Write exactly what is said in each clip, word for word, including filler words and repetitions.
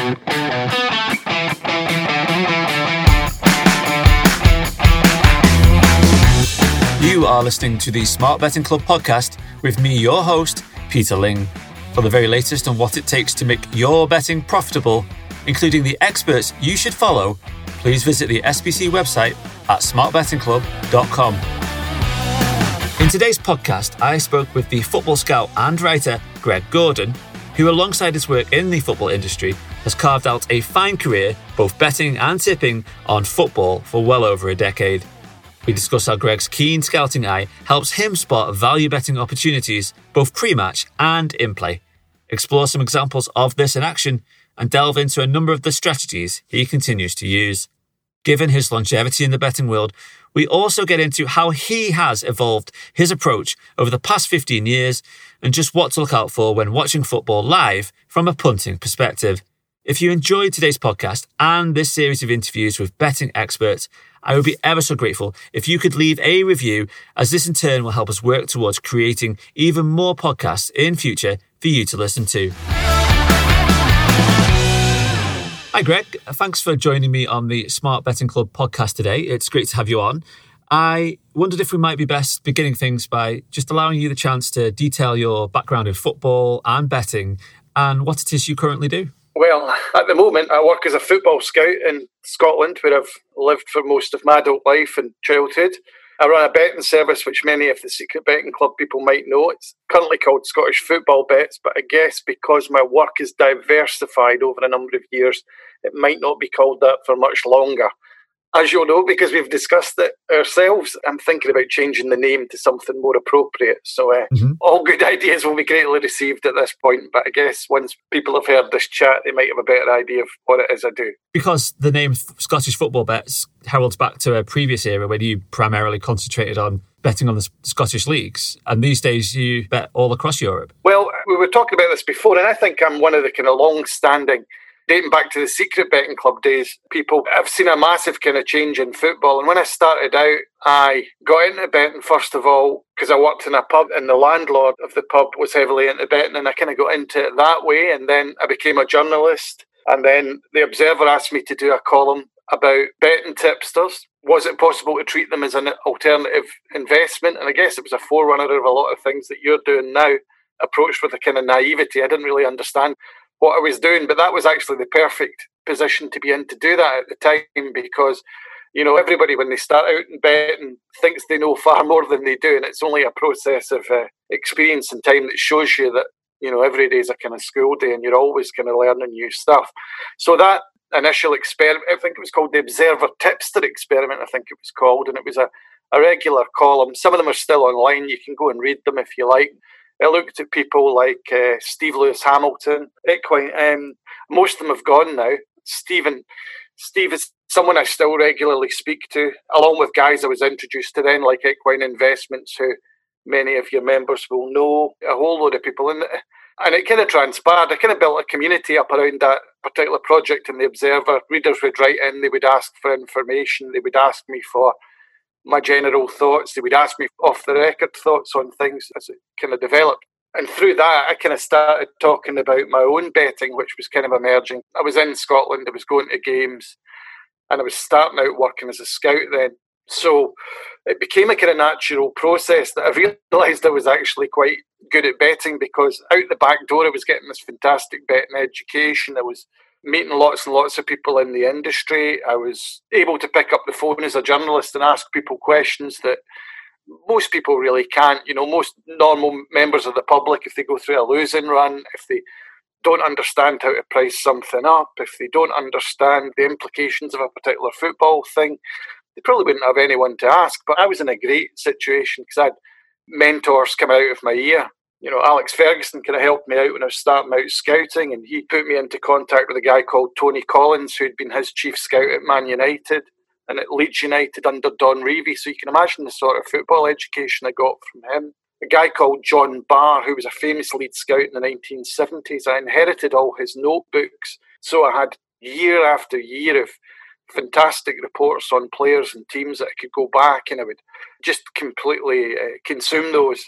You are listening to the Smart Betting Club podcast with me, your host, Peter Ling. For the very latest on what it takes to make your betting profitable, including the experts you should follow, please visit the S B C website at smart betting club dot com. In today's podcast, I spoke with the football scout and writer Greg Gordon, who alongside his work in the football industry has carved out a fine career both betting and tipping on football for well over a decade. We discuss how Greg's keen scouting eye helps him spot value betting opportunities both pre-match and in play, explore some examples of this in action, and delve into a number of the strategies he continues to use. Given his longevity in the betting world, we also get into how he has evolved his approach over the past fifteen years and just what to look out for when watching football live from a punting perspective. If you enjoyed today's podcast and this series of interviews with betting experts, I would be ever so grateful if you could leave a review, as this in turn will help us work towards creating even more podcasts in future for you to listen to. Hi Greg, thanks for joining me on the Smart Betting Club podcast today. It's great to have you on. I wondered if we might be best beginning things by just allowing you the chance to detail your background in football and betting and what it is you currently do. Well, at the moment, I work as a football scout in Scotland, where I've lived for most of my adult life and childhood. I run a betting service, which many of the Secret Betting Club people might know. It's currently called Scottish Football Bets, but I guess because my work is diversified over a number of years, it might not be called that for much longer. As you'll know, because we've discussed it ourselves, I'm thinking about changing the name to something more appropriate. So uh, mm-hmm. all good ideas will be greatly received at this point. But I guess once people have heard this chat, they might have a better idea of what it is I do. Because the name Scottish Football Bets heralds back to a previous era when you primarily concentrated on betting on the Scottish leagues. And these days you bet all across Europe. Well, we were talking about this before, and I think I'm one of the kind of long-standing, dating back to the Secret Betting Club days, people have seen a massive kind of change in football. And when I started out, I got into betting, first of all, because I worked in a pub and the landlord of the pub was heavily into betting, and I kind of got into it that way. And then I became a journalist. And then the Observer asked me to do a column about betting tipsters. Was it possible to treat them as an alternative investment? And I guess it was a forerunner of a lot of things that you're doing now, approached with a kind of naivety. I didn't really understand what I was doing, but that was actually the perfect position to be in to do that at the time, because, you know, everybody when they start out in betting thinks they know far more than they do, and it's only a process of uh, experience and time that shows you that, you know, every day is a kind of school day and you're always kind of learning new stuff. So that initial experiment, I think it was called the Observer Tipster Experiment, I think it was called, and it was a, a regular column. Some of them are still online, you can go and read them if you like. I looked at people like uh, Steve Lewis Hamilton, Equine. Um, most of them have gone now. Stephen, Steve is someone I still regularly speak to, along with guys I was introduced to then, like Equine Investments, who many of your members will know, a whole load of people. And, and it kind of transpired. I kind of built a community up around that particular project in the Observer. Readers would write in, they would ask for information, they would ask me for my general thoughts. They would ask me off-the-record thoughts on things as it kind of developed. And through that, I kind of started talking about my own betting, which was kind of emerging. I was in Scotland, I was going to games, and I was starting out working as a scout then. So it became a kind of natural process that I realised I was actually quite good at betting, because out the back door I was getting this fantastic betting education. I was meeting lots and lots of people in the industry. I was able to pick up the phone as a journalist and ask people questions that most people really can't. You know, most normal members of the public, if they go through a losing run, if they don't understand how to price something up, if they don't understand the implications of a particular football thing, they probably wouldn't have anyone to ask. But I was in a great situation because I had mentors come out of my ear. You know, Alex Ferguson kind of helped me out when I was starting out scouting, and he put me into contact with a guy called Tony Collins, who'd been his chief scout at Man United and at Leeds United under Don Revie. So you can imagine the sort of football education I got from him. A guy called John Barr, who was a famous Leeds scout in the nineteen seventies. I inherited all his notebooks. So I had year after year of fantastic reports on players and teams that I could go back and I would just completely uh, consume those.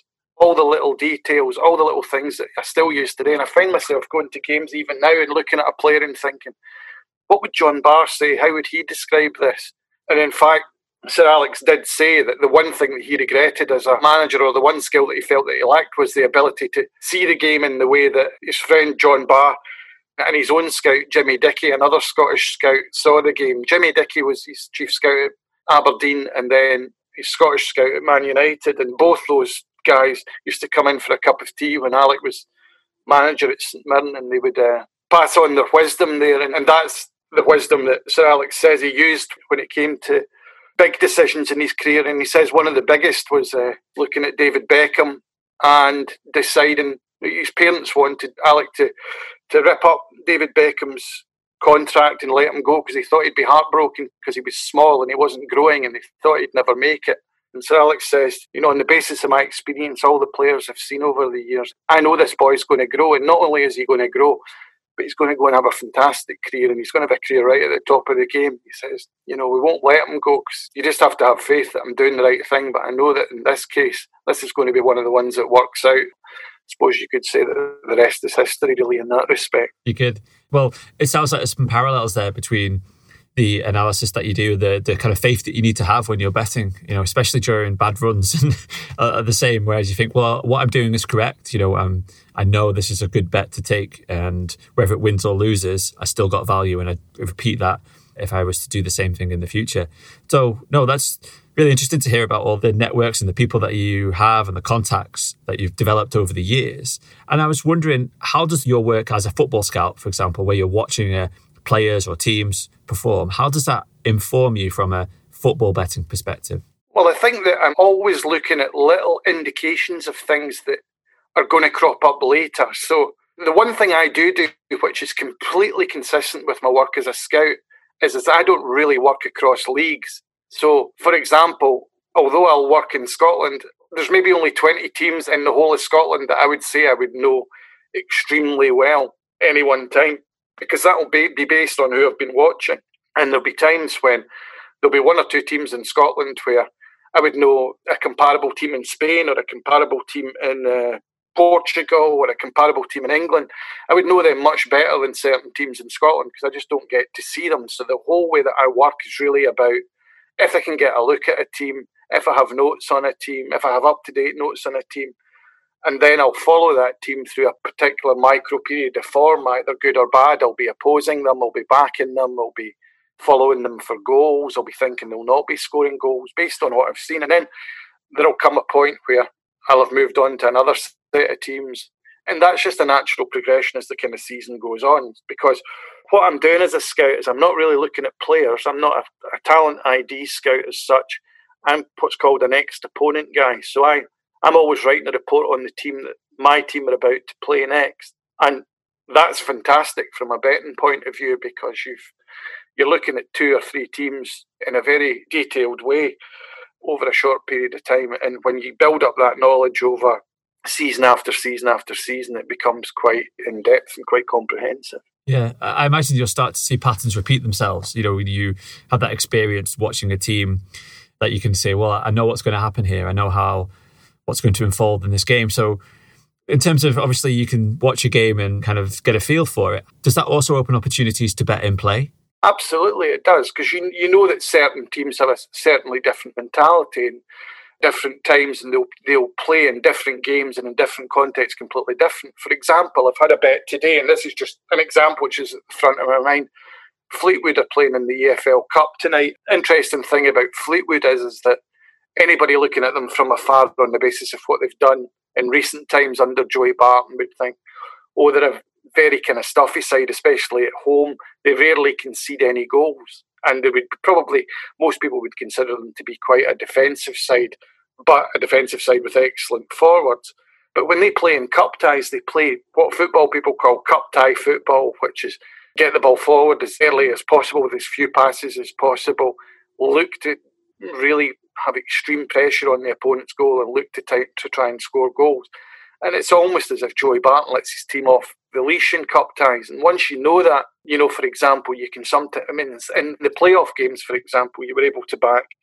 all the little details, all the little things that I still use today. And I find myself going to games even now and looking at a player and thinking, what would John Barr say? How would he describe this? And in fact, Sir Alex did say that the one thing that he regretted as a manager, or the one skill that he felt that he lacked, was the ability to see the game in the way that his friend John Barr and his own scout, Jimmy Dickey, another Scottish scout, saw the game. Jimmy Dickey was his chief scout at Aberdeen and then his Scottish scout at Man United, and both those guys used to come in for a cup of tea when Alec was manager at St Mirren, and they would uh, pass on their wisdom there, and, and that's the wisdom that Sir Alex says he used when it came to big decisions in his career. And he says one of the biggest was uh, looking at David Beckham and deciding that his parents wanted Alec to, to rip up David Beckham's contract and let him go because he thought he'd be heartbroken because he was small and he wasn't growing and they thought he'd never make it. And Sir Alex says, you know, on the basis of my experience, all the players I've seen over the years, I know this boy's going to grow, and not only is he going to grow, but he's going to go and have a fantastic career, and he's going to have a career right at the top of the game. He says, you know, we won't let him go because you just have to have faith that I'm doing the right thing. But I know that in this case, this is going to be one of the ones that works out. I suppose you could say that the rest is history, really, in that respect. You could. Well, it sounds like there's some parallels there between the analysis that you do, the the kind of faith that you need to have when you're betting, you know, especially during bad runs, and are the same. Whereas you think, well, what I'm doing is correct. You know, um, I know this is a good bet to take, and whether it wins or loses, I still got value, and I repeat that if I was to do the same thing in the future. So, no, that's really interesting to hear about all the networks and the people that you have and the contacts that you've developed over the years. And I was wondering, how does your work as a football scout, for example, where you're watching a players or teams perform, how does that inform you from a football betting perspective? Well, I think that I'm always looking at little indications of things that are going to crop up later. So the one thing I do do, which is completely consistent with my work as a scout, is, is I don't really work across leagues. So, for example, although I'll work in Scotland, there's maybe only twenty teams in the whole of Scotland that I would say I would know extremely well any one time, because that will be, be based on who I've been watching. And there'll be times when there'll be one or two teams in Scotland where I would know a comparable team in Spain or a comparable team in uh, Portugal or a comparable team in England. I would know them much better than certain teams in Scotland because I just don't get to see them. So the whole way that I work is really about if I can get a look at a team, if I have notes on a team, if I have up-to-date notes on a team, and then I'll follow that team through a particular micro period of form, either good or bad. I'll be opposing them, I'll be backing them, I'll be following them for goals, I'll be thinking they'll not be scoring goals based on what I've seen. And then there'll come a point where I'll have moved on to another set of teams. And that's just a natural progression as the kind of season goes on. Because what I'm doing as a scout is I'm not really looking at players. I'm not a, a talent I D scout as such. I'm what's called a next opponent guy. So I I'm always writing a report on the team that my team are about to play next. And that's fantastic from a betting point of view because you've, you're looking at two or three teams in a very detailed way over a short period of time. And when you build up that knowledge over season after season after season, it becomes quite in-depth and quite comprehensive. Yeah, I imagine you'll start to see patterns repeat themselves. You know, when you have that experience watching a team that you can say, well, I know what's going to happen here. I know how what's going to unfold in this game. So in terms of, obviously, you can watch a game and kind of get a feel for it. Does that also open opportunities to bet in play? Absolutely, it does, because you you know that certain teams have a certainly different mentality and different times, and they'll they'll play in different games and in different contexts completely different. For example, I've had a bet today, and this is just an example which is at the front of my mind. Fleetwood are playing in the E F L Cup tonight. Interesting thing about Fleetwood is, is that anybody looking at them from afar on the basis of what they've done in recent times under Joey Barton would think, oh, they're a very kind of stuffy side, especially at home. They rarely concede any goals. And they would probably, most people would consider them to be quite a defensive side, but a defensive side with excellent forwards. But when they play in cup ties, they play what football people call cup tie football, which is get the ball forward as early as possible with as few passes as possible, look to really have extreme pressure on the opponent's goal and look to, t- to try and score goals. And it's almost as if Joey Barton lets his team off the leash in cup ties. And once you know that, you know, for example, you can sometimes, I mean, in the playoff games, for example, you were able to back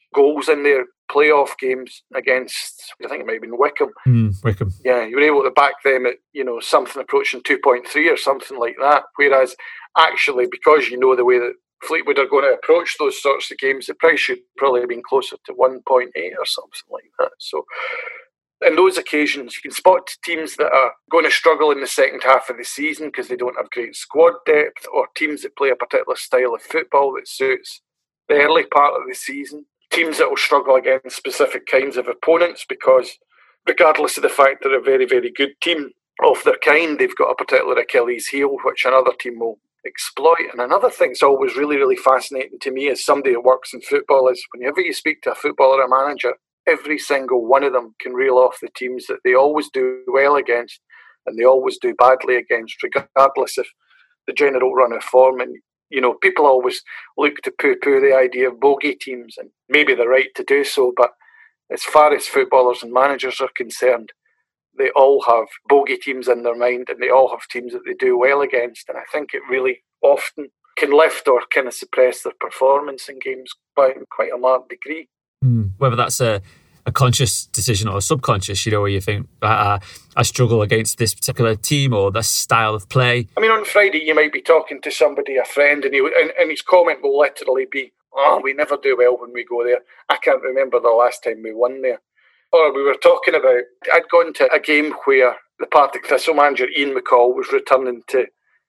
goals in their playoff games against, I think it might have been Wycombe. Mm, Wycombe. Yeah, you were able to back them at, you know, something approaching two point three or something like that. Whereas actually, because you know the way that Fleetwood are going to approach those sorts of games, the price should probably have been closer to one point eight or something like that. So in those occasions, you can spot teams that are going to struggle in the second half of the season because they don't have great squad depth, or teams that play a particular style of football that suits the early part of the season. Teams that will struggle against specific kinds of opponents because, regardless of the fact they're a very, very good team of their kind, they've got a particular Achilles heel which another team will exploit. And another thing that's always really, really fascinating to me as somebody who works in football is whenever you speak to a footballer or a manager, every single one of them can reel off the teams that they always do well against and they always do badly against, regardless of the general run of form. And you know, people always look to poo-poo the idea of bogey teams, and maybe they're right to do so, but as far as footballers and managers are concerned, they all have bogey teams in their mind and they all have teams that they do well against. And I think it really often can lift or kind of suppress their performance in games by quite a marked degree. Mm. Whether that's a, a conscious decision or a subconscious, you know, where you think, uh, I struggle against this particular team or this style of play. I mean, on Friday, you might be talking to somebody, a friend, and, he, and, and his comment will literally be, oh, we never do well when we go there. I can't remember the last time we won there. Or we were talking about, I'd gone to a game where the Partick Thistle manager, Ian McCall, was returning to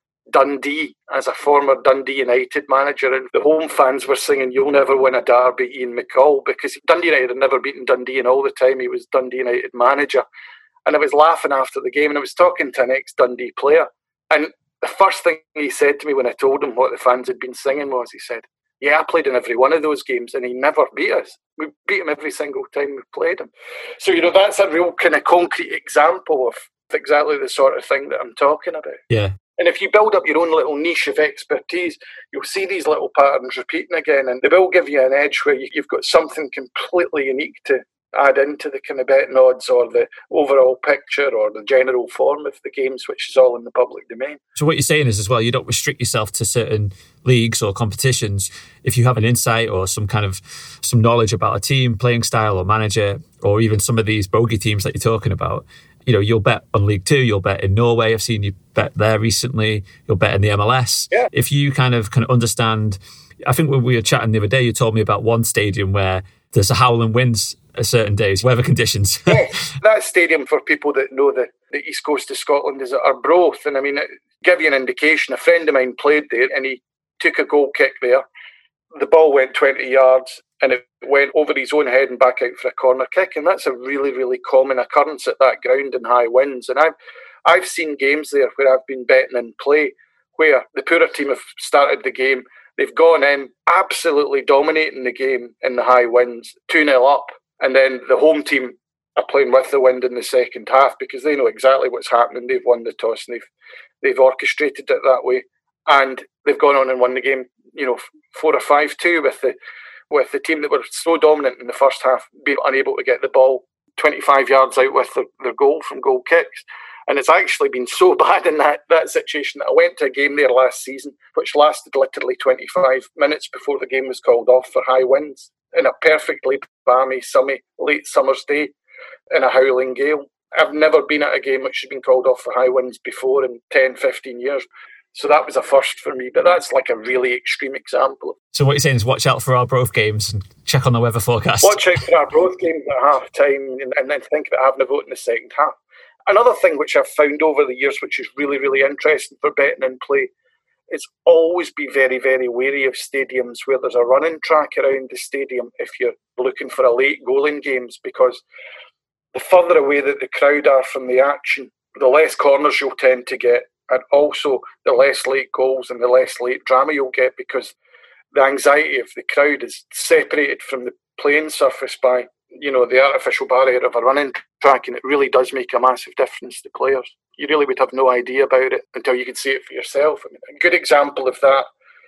Dundee as a former Dundee United manager, and the home fans were singing "You'll never win a derby, Ian McCall," because Dundee United had never beaten Dundee, and all the time he was Dundee United manager. And I was laughing after the game, and I was talking to an ex-Dundee player, and the first thing he said to me when I told him what the fans had been singing was, he said, yeah, I played in every one of those games and he never beat us. We beat him every single time we played him. So, you know, that's a real kind of concrete example of exactly the sort of thing that I'm talking about. Yeah. And if you build up your own little niche of expertise, you'll see these little patterns repeating again, and they will give you an edge where you've got something completely unique to add into the kind of betting odds or the overall picture or the general form of the games, which is all in the public domain. So what you're saying is as well, you don't restrict yourself to certain leagues or competitions. If you have an insight or some kind of some knowledge about a team, playing style or manager, or even some of these bogey teams that you're talking about, you know, you'll bet on League Two, you'll bet in Norway. I've seen you bet there recently. You'll bet in the M L S. Yeah. If you kind of can understand, I think when we were chatting the other day, you told me about one stadium where there's a howling winds at certain days, weather conditions. Yeah, that stadium, for people that know the, the east coast of Scotland, is Arbroath. And I mean, give you an indication, a friend of mine played there and he took a goal kick there. The ball went twenty yards and it went over his own head and back out for a corner kick. And that's a really, really common occurrence at that ground in high winds. And I've, I've seen games there where I've been betting in play where the poorer team have started the game. They've gone in absolutely dominating the game in the high winds, two nil up. And then the home team are playing with the wind in the second half because they know exactly what's happening. They've won the toss and they've they've orchestrated it that way. And they've gone on and won the game, you know, four or five two with the with the team that were so dominant in the first half being unable to get the ball twenty-five yards out with their, their goal from goal kicks. And it's actually been so bad in that, that situation that I went to a game there last season, which lasted literally twenty-five minutes before the game was called off for high winds, in a perfectly balmy, sunny, late summer's day, in a howling gale. I've never been at a game which has been called off for high winds before in ten, fifteen years. So that was a first for me, but that's like a really extreme example. So what you're saying is watch out for Arbroath games and check on the weather forecast. Watch out for Arbroath games at half time and, and then think about having a vote in the second half. Another thing which I've found over the years, which is really, really interesting for betting and play, is always be very, very wary of stadiums where there's a running track around the stadium if you're looking for a late goal in games, because the further away that the crowd are from the action, the less corners you'll tend to get, and also the less late goals and the less late drama you'll get, because the anxiety of the crowd is separated from the playing surface by, you know, the artificial barrier of a running track, and it really does make a massive difference to players. You really would have no idea about it until you can see it for yourself. I mean, a good example of that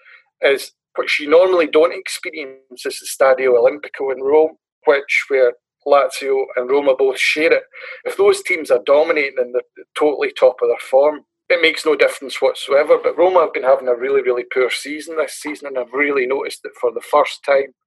is, which you normally don't experience, is the Stadio Olimpico in Rome, which where Lazio and Roma both share it. If those teams are dominating and they're totally top of their form, it makes no difference whatsoever. But Roma have been having a really, really poor season this season, and I've really noticed it for the first time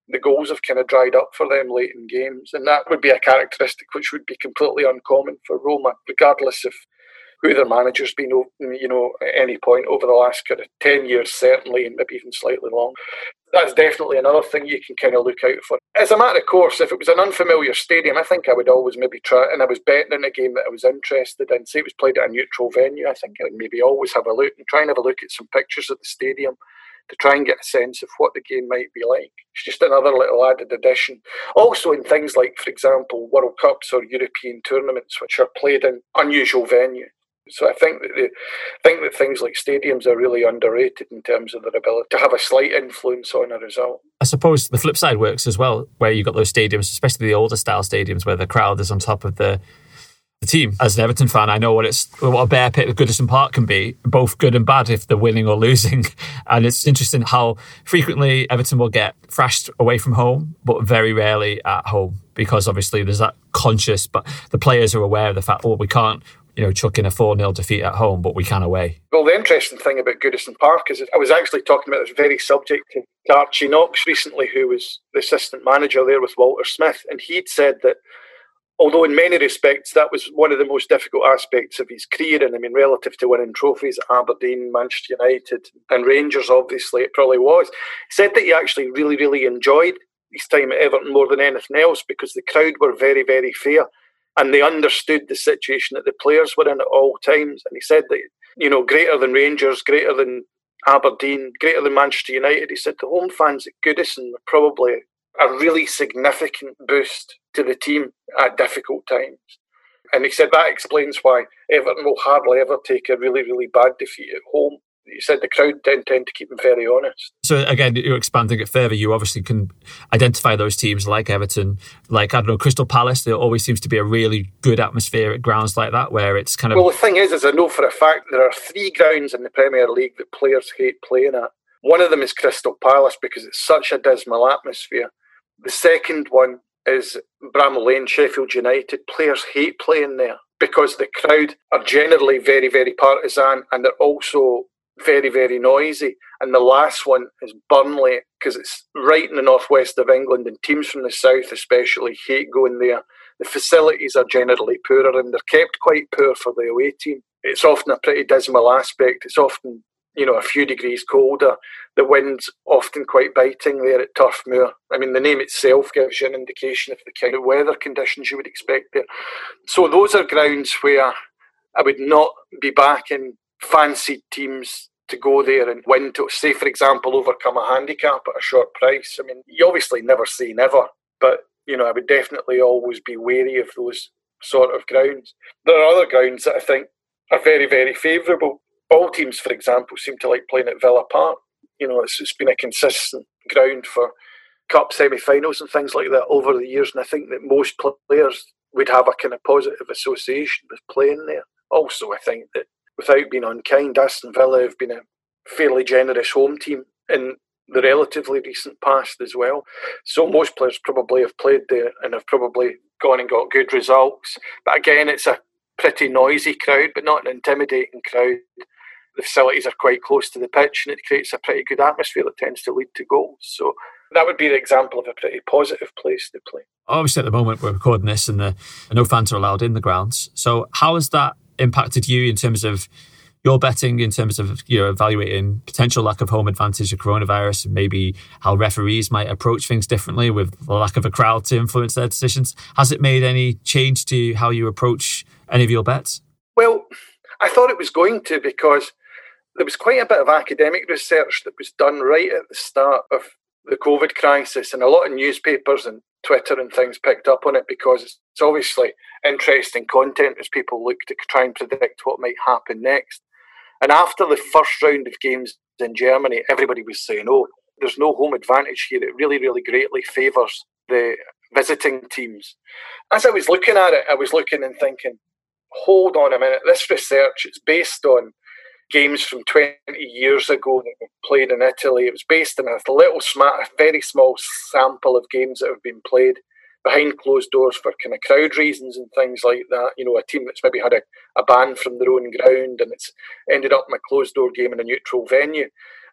the goals have kind of dried up for them late in games. And that would be a characteristic which would be completely uncommon for Roma, regardless of who their manager's been, you know, at any point over the last kind of ten years, certainly, and maybe even slightly long. That's definitely another thing you can kind of look out for. As a matter of course, if it was an unfamiliar stadium, I think I would always maybe try, and I was betting in a game that I was interested in, say it was played at a neutral venue, I think I would maybe always have a look and try and have a look at some pictures of the stadium to try and get a sense of what the game might be like. It's just another little added addition. Also in things like, for example, World Cups or European tournaments, which are played in unusual venues. So I think that the, I think that things like stadiums are really underrated in terms of their ability to have a slight influence on a result. I suppose the flip side works as well, where you've got those stadiums, especially the older style stadiums, where the crowd is on top of the the team. As an Everton fan, I know what it's what a bear pit Goodison Park can be, both good and bad if they're winning or losing. And it's interesting how frequently Everton will get thrashed away from home, but very rarely at home, because obviously there's that conscious, but the players are aware of the fact, oh, we can't, you know, chuck in a four nil defeat at home, but we can away. Well, the interesting thing about Goodison Park is I was actually talking about this very subject to Archie Knox recently, who was the assistant manager there with Walter Smith, and he'd said that although in many respects that was one of the most difficult aspects of his career, and I mean relative to winning trophies at Aberdeen, Manchester United and Rangers, obviously it probably was, he said that he actually really, really enjoyed his time at Everton more than anything else because the crowd were very, very fair and they understood the situation that the players were in at all times. And he said that, you know, greater than Rangers, greater than Aberdeen, greater than Manchester United, he said the home fans at Goodison were probably a really significant boost to the team at difficult times. And he said that explains why Everton will hardly ever take a really, really bad defeat at home. He said the crowd tend, tend to keep them very honest. So again, you're expanding it further. You obviously can identify those teams like Everton, like, I don't know, Crystal Palace. There always seems to be a really good atmosphere at grounds like that where it's kind of... Well, the thing is, is I know for a fact there are three grounds in the Premier League that players hate playing at. One of them is Crystal Palace because it's such a dismal atmosphere. The second one is Bramall Lane, Sheffield United. Players hate playing there because the crowd are generally very, very partisan and they're also very, very noisy. And the last one is Burnley because it's right in the northwest of England and teams from the south especially hate going there. The facilities are generally poorer and they're kept quite poor for the away team. It's often a pretty dismal aspect. It's often, you know, a few degrees colder. The wind's often quite biting there at Turf Moor. I mean, the name itself gives you an indication of the kind of weather conditions you would expect there. So those are grounds where I would not be backing fancied teams to go there and win to, say, for example, overcome a handicap at a short price. I mean, you obviously never say never, but, you know, I would definitely always be wary of those sort of grounds. There are other grounds that I think are very, very favourable. All teams, for example, seem to like playing at Villa Park. You know, it's, it's been a consistent ground for cup semi-finals and things like that over the years, and I think that most players would have a kind of positive association with playing there. Also, I think that without being unkind, Aston Villa have been a fairly generous home team in the relatively recent past as well. So most players probably have played there and have probably gone and got good results. But again, it's a pretty noisy crowd, but not an intimidating crowd. The facilities are quite close to the pitch and it creates a pretty good atmosphere that tends to lead to goals. So that would be the example of a pretty positive place to play. Obviously, at the moment, we're recording this and the, no fans are allowed in the grounds. So how has that impacted you in terms of your betting, in terms of, you know, evaluating potential lack of home advantage of coronavirus and maybe how referees might approach things differently with the lack of a crowd to influence their decisions? Has it made any change to how you approach any of your bets? Well, I thought it was going to, because there was quite a bit of academic research that was done right at the start of the COVID crisis, and a lot of newspapers and Twitter and things picked up on it because it's obviously interesting content as people look to try and predict what might happen next. And after the first round of games in Germany, everybody was saying, oh, there's no home advantage here. It really, really greatly favours the visiting teams. As I was looking at it, I was looking and thinking, hold on a minute, this research is based on games from twenty years ago that were played in Italy. It was based on a little, a very small sample of games that have been played behind closed doors for kind of crowd reasons and things like that. You know, a team that's maybe had a, a ban from their own ground and it's ended up in a closed door game in a neutral venue.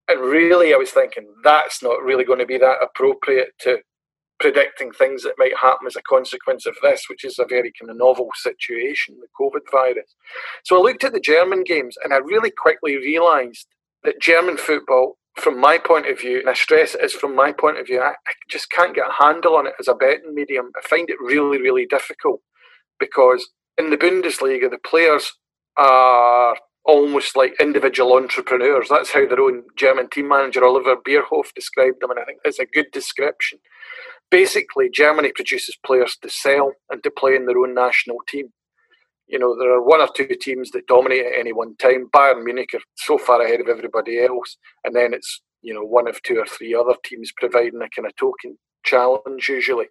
And really, I was thinking, that's not really going to be that appropriate to predicting things that might happen as a consequence of this, which is a very kind of novel situation, the COVID virus. So I looked at the German games, and I really quickly realised that German football, from my point of view, and I stress it is from my point of view, I, I just can't get a handle on it as a betting medium. I find it really, really difficult, because in the Bundesliga, the players are almost like individual entrepreneurs. That's how their own German team manager, Oliver Bierhoff, described them, and I think that's a good description. Basically, Germany produces players to sell and to play in their own national team. You know, there are one or two teams that dominate at any one time. Bayern Munich are so far ahead of everybody else, and then it's, you know, one of two or three other teams providing a kind of token challenge usually.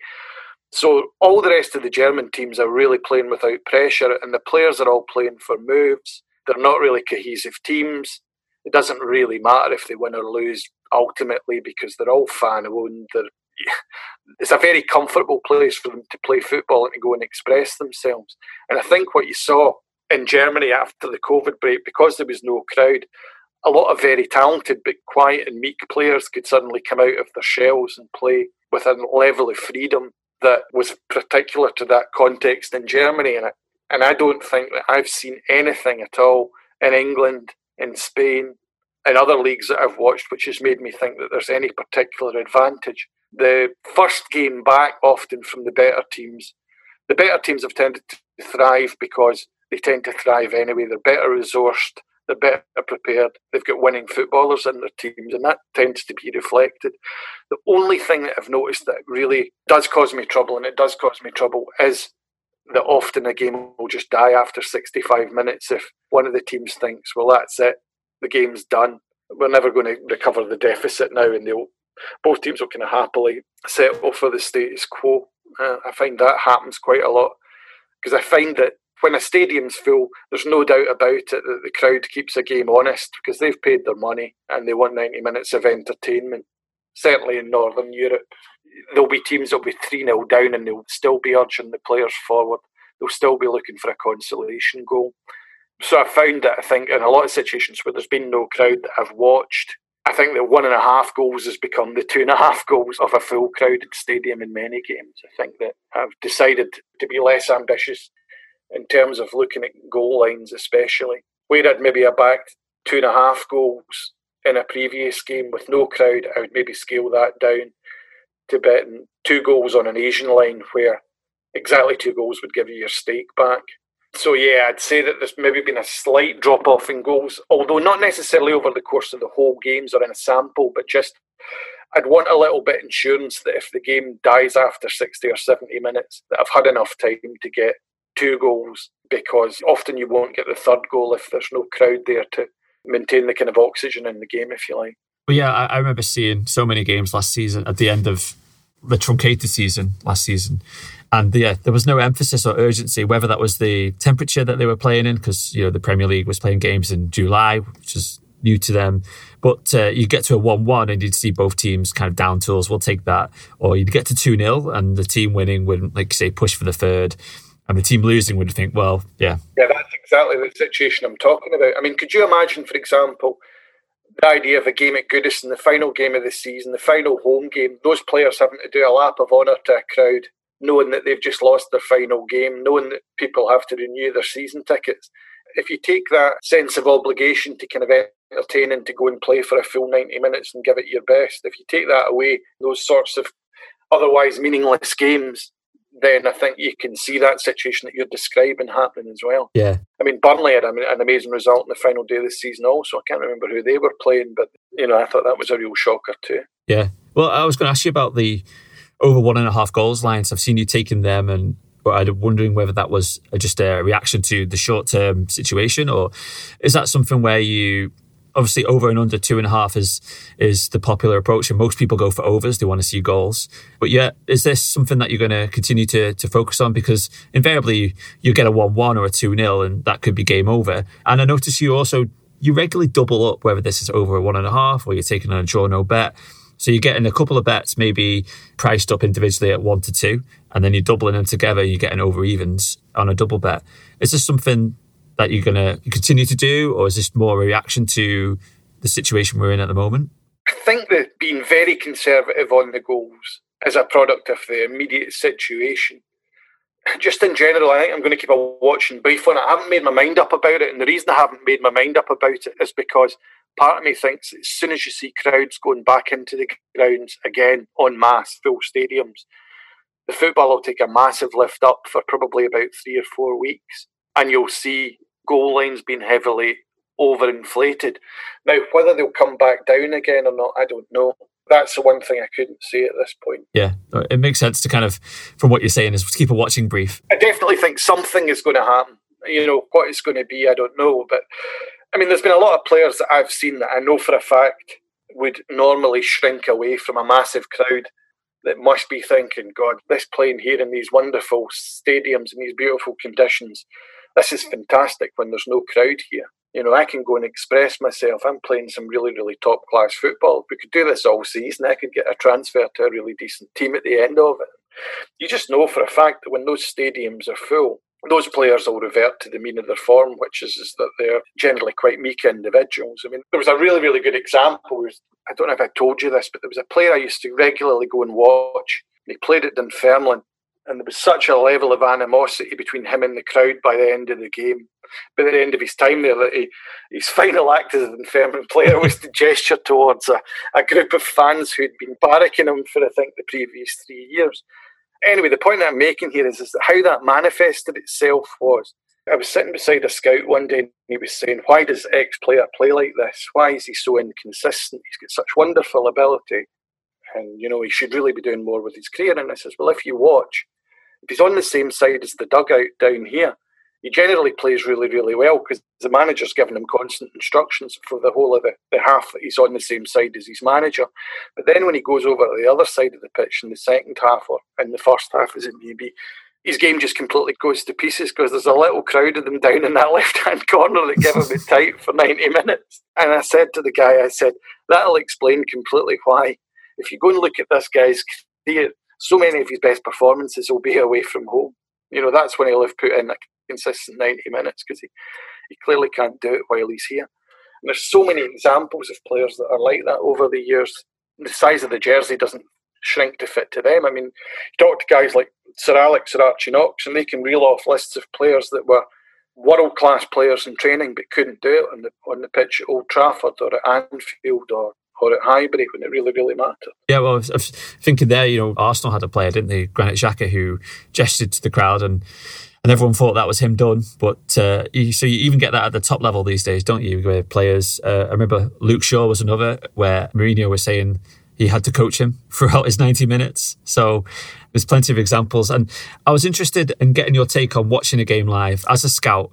So all the rest of the German teams are really playing without pressure, and the players are all playing for moves. They're not really cohesive teams. It doesn't really matter if they win or lose ultimately, because they're all fan-owned. They're, it's a very comfortable place for them to play football and to go and express themselves. And I think what you saw in Germany after the COVID break, because there was no crowd, a lot of very talented but quiet and meek players could suddenly come out of their shells and play with a level of freedom that was particular to that context in Germany. And I, and I don't think that I've seen anything at all in England, in Spain, in other leagues that I've watched, which has made me think that there's any particular advantage. The first game back, often from the better teams, the better teams have tended to thrive because they tend to thrive anyway. They're better resourced, they're better prepared, they've got winning footballers in their teams, and that tends to be reflected. The only thing that I've noticed that really does cause me trouble, and it does cause me trouble, is that often a game will just die after sixty-five minutes if one of the teams thinks, well, that's it, the game's done, we're never going to recover the deficit now, and they'll both teams will kind of happily settle for the status quo. Uh, I find that happens quite a lot, because I find that when a stadium's full, there's no doubt about it that the crowd keeps a game honest, because they've paid their money and they want ninety minutes of entertainment. Certainly in Northern Europe, there'll be teams that'll be three nil down and they'll still be urging the players forward. They'll still be looking for a consolation goal. So I found that, I think, in a lot of situations where there's been no crowd that I've watched, I think that one and a half goals has become the two and a half goals of a full crowded stadium in many games. I think that I've decided to be less ambitious in terms of looking at goal lines especially. Where I'd maybe have backed two and a half goals in a previous game with no crowd, I would maybe scale that down to betting two goals on an Asian line, where exactly two goals would give you your stake back. So yeah, I'd say that there's maybe been a slight drop-off in goals, although not necessarily over the course of the whole games or in a sample, but just I'd want a little bit insurance that if the game dies after sixty or seventy minutes, that I've had enough time to get two goals, because often you won't get the third goal if there's no crowd there to maintain the kind of oxygen in the game, if you like. Well, yeah, I, I remember seeing so many games last season at the end of the truncated season last season. And yeah, there was no emphasis or urgency, whether that was the temperature that they were playing in, because, you know, the Premier League was playing games in July, which is new to them. But uh, you get to a one one and you'd see both teams kind of down tools, we'll take that. Or you'd get to two nil and the team winning would, like, say, push for the third. And the team losing would think, well, yeah. Yeah, that's exactly the situation I'm talking about. I mean, could you imagine, for example, the idea of a game at Goodison, the final game of the season, the final home game, those players having to do a lap of honour to a crowd, knowing that they've just lost their final game, knowing that people have to renew their season tickets. If you take that sense of obligation to kind of entertain and to go and play for a full ninety minutes and give it your best, if you take that away, those sorts of otherwise meaningless games, then I think you can see that situation that you're describing happening as well. Yeah. I mean, Burnley had an amazing result in the final day of the season also. I can't remember who they were playing, but, you know, I thought that was a real shocker too. Yeah. Well, I was going to ask you about the over one and a half goals lines. I've seen you taking them, and I'm wondering whether that was just a reaction to the short-term situation, or is that something where you, obviously over and under two and a half is is the popular approach, and most people go for overs, they want to see goals. But yeah, is this something that you're going to continue to to focus on? Because invariably you get a one one or a two nil and that could be game over. And I notice you also, you regularly double up whether this is over a one and a half or you're taking on a draw no bet. So you're getting a couple of bets maybe priced up individually at one to two, and then you're doubling them together, you're getting over evens on a double bet. Is this something that you're going to continue to do, or is this more a reaction to the situation we're in at the moment? I think that being very conservative on the goals is a product of the immediate situation. Just in general, I think I'm going to keep a watching brief on it. I haven't made my mind up about it, and the reason I haven't made my mind up about it is because part of me thinks as soon as you see crowds going back into the grounds again en masse, full stadiums, the football will take a massive lift up for probably about three or four weeks, and you'll see goal lines being heavily overinflated. Now, whether they'll come back down again or not, I don't know. That's the one thing I couldn't say at this point. Yeah, it makes sense to kind of, from what you're saying, is keep a watching brief. I definitely think something is going to happen. You know, what it's going to be, I don't know. But, I mean, there's been a lot of players that I've seen that I know for a fact would normally shrink away from a massive crowd that must be thinking, God, this playing here in these wonderful stadiums in these beautiful conditions, this is fantastic when there's no crowd here. You know, I can go and express myself. I'm playing some really, really top-class football. If we could do this all season, I could get a transfer to a really decent team at the end of it. You just know for a fact that when those stadiums are full, those players will revert to the mean of their form, which is, is that they're generally quite meek individuals. I mean, there was a really, really good example. I don't know if I told you this, but there was a player I used to regularly go and watch. He played at Dunfermline, and there was such a level of animosity between him and the crowd by the end of the game. By the end of his time there, that he, his final act as an Dunfermline player was to gesture towards a, a group of fans who'd been barracking him for, I think, the previous three years. Anyway, the point I'm making here is, is that how that manifested itself was, I was sitting beside a scout one day and he was saying, why does X player play like this? Why is he so inconsistent? He's got such wonderful ability and, you know, he should really be doing more with his career. And I says, well, if you watch, if he's on the same side as the dugout down here, he generally plays really, really well because the manager's giving him constant instructions for the whole of the, the half that he's on the same side as his manager. But then when he goes over to the other side of the pitch in the second half or in the first half as it may be, his game just completely goes to pieces because there's a little crowd of them down in that left-hand corner that give him it tight for ninety minutes. And I said to the guy, I said, that'll explain completely why. If you go and look at this guy's career, so many of his best performances will be away from home. You know, that's when he'll have put in a consistent ninety minutes because he, he clearly can't do it while he's here. And there's so many examples of players that are like that over the years. The size of the jersey doesn't shrink to fit to them. I mean, you talk to guys like Sir Alex or Archie Knox and they can reel off lists of players that were world-class players in training but couldn't do it on the, on the pitch at Old Trafford or at Anfield or or at Highbury when it really, really mattered. Yeah, well, I was thinking there, you know, Arsenal had a player, didn't they, Granit Xhaka, who gestured to the crowd and and everyone thought that was him done. But uh, you, so you even get that at the top level these days, don't you, where players, uh, I remember Luke Shaw was another, where Mourinho was saying he had to coach him throughout his ninety minutes. So there's plenty of examples. And I was interested in getting your take on watching a game live as a scout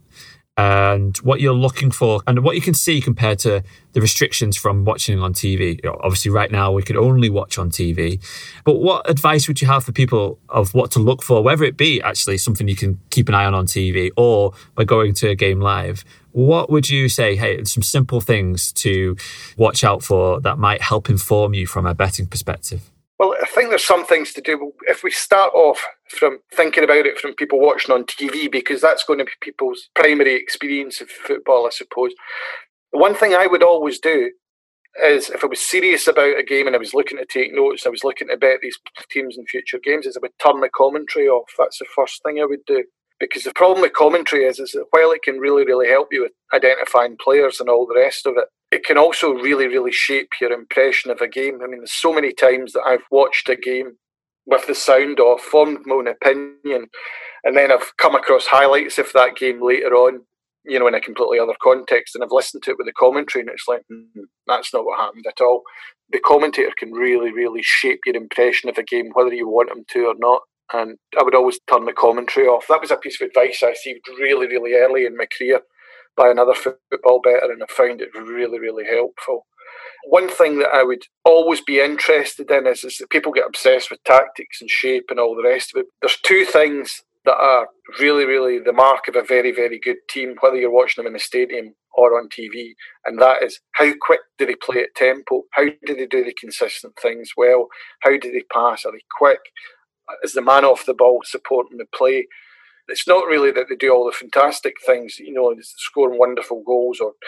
and what you're looking for and what you can see compared to the restrictions from watching on T V. You know, obviously, right now, we could only watch on T V. But what advice would you have for people of what to look for, whether it be actually something you can keep an eye on on T V or by going to a game live? What would you say, hey, some simple things to watch out for that might help inform you from a betting perspective? Well, I think there's some things to do. If we start off from thinking about it from people watching on T V, because that's going to be people's primary experience of football, I suppose. The one thing I would always do is, if I was serious about a game and I was looking to take notes, I was looking to bet these teams in future games, is I would turn the commentary off. That's the first thing I would do. Because the problem with commentary is, is that while it can really, really help you with identifying players and all the rest of it, it can also really, really shape your impression of a game. I mean, there's so many times that I've watched a game with the sound off, formed my own opinion, and then I've come across highlights of that game later on, you know, in a completely other context, and I've listened to it with the commentary, and it's like, mm, that's not what happened at all. The commentator can really, really shape your impression of a game, whether you want them to or not. And I would always turn the commentary off. That was a piece of advice I received really, really early in my career by another football bettor, and I found it really, really helpful. One thing that I would always be interested in is, is that people get obsessed with tactics and shape and all the rest of it. There's two things that are really, really the mark of a very, very good team, whether you're watching them in a stadium or on T V, and that is how quick do they play at tempo? How do they do the consistent things well? How do they pass? Are they quick? Is the man off the ball supporting the play? It's not really that they do all the fantastic things, you know, scoring wonderful goals or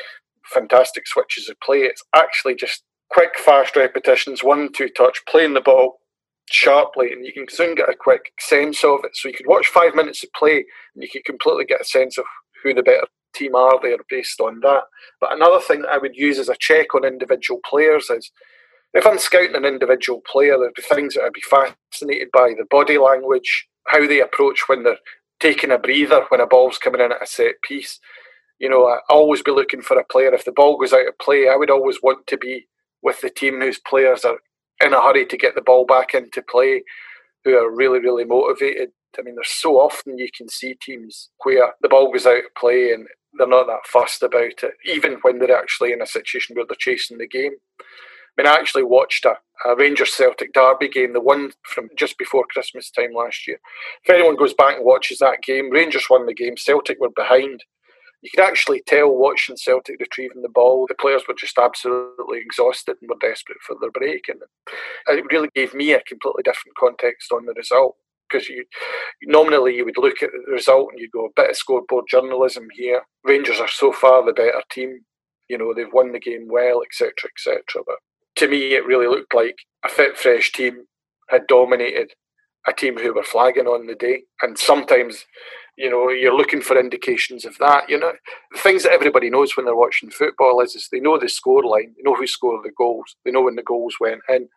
fantastic switches of play. It's actually just quick, fast repetitions, one, two touch, playing the ball sharply, and you can soon get a quick sense of it. So you could watch five minutes of play and you could completely get a sense of who the better team are there based on that. But another thing that I would use as a check on individual players is, if I'm scouting an individual player, there'd be things that I'd be fascinated by: the body language, how they approach when they're taking a breather, when a ball's coming in at a set piece. You know, I always be looking for a player. If the ball goes out of play, I would always want to be with the team whose players are in a hurry to get the ball back into play, who are really, really motivated. I mean, there's so often you can see teams where the ball goes out of play and they're not that fussed about it, even when they're actually in a situation where they're chasing the game. I mean, I actually watched a, a Rangers-Celtic derby game, the one from just before Christmas time last year. If anyone goes back and watches that game, Rangers won the game, Celtic were behind. You could actually tell watching Celtic retrieving the ball, the players were just absolutely exhausted and were desperate for their break. And it really gave me a completely different context on the result, because you nominally you would look at the result and you'd go, a bit of scoreboard journalism here. Rangers are so far the better team. You know, they've won the game well, et cetera, et cetera. But to me, it really looked like a fit, fresh team had dominated a team who were flagging on the day. And sometimes, you know, you're looking for indications of that. You know, the things that everybody knows when they're watching football is, is they know the scoreline, they know who scored the goals, they know when the goals went in.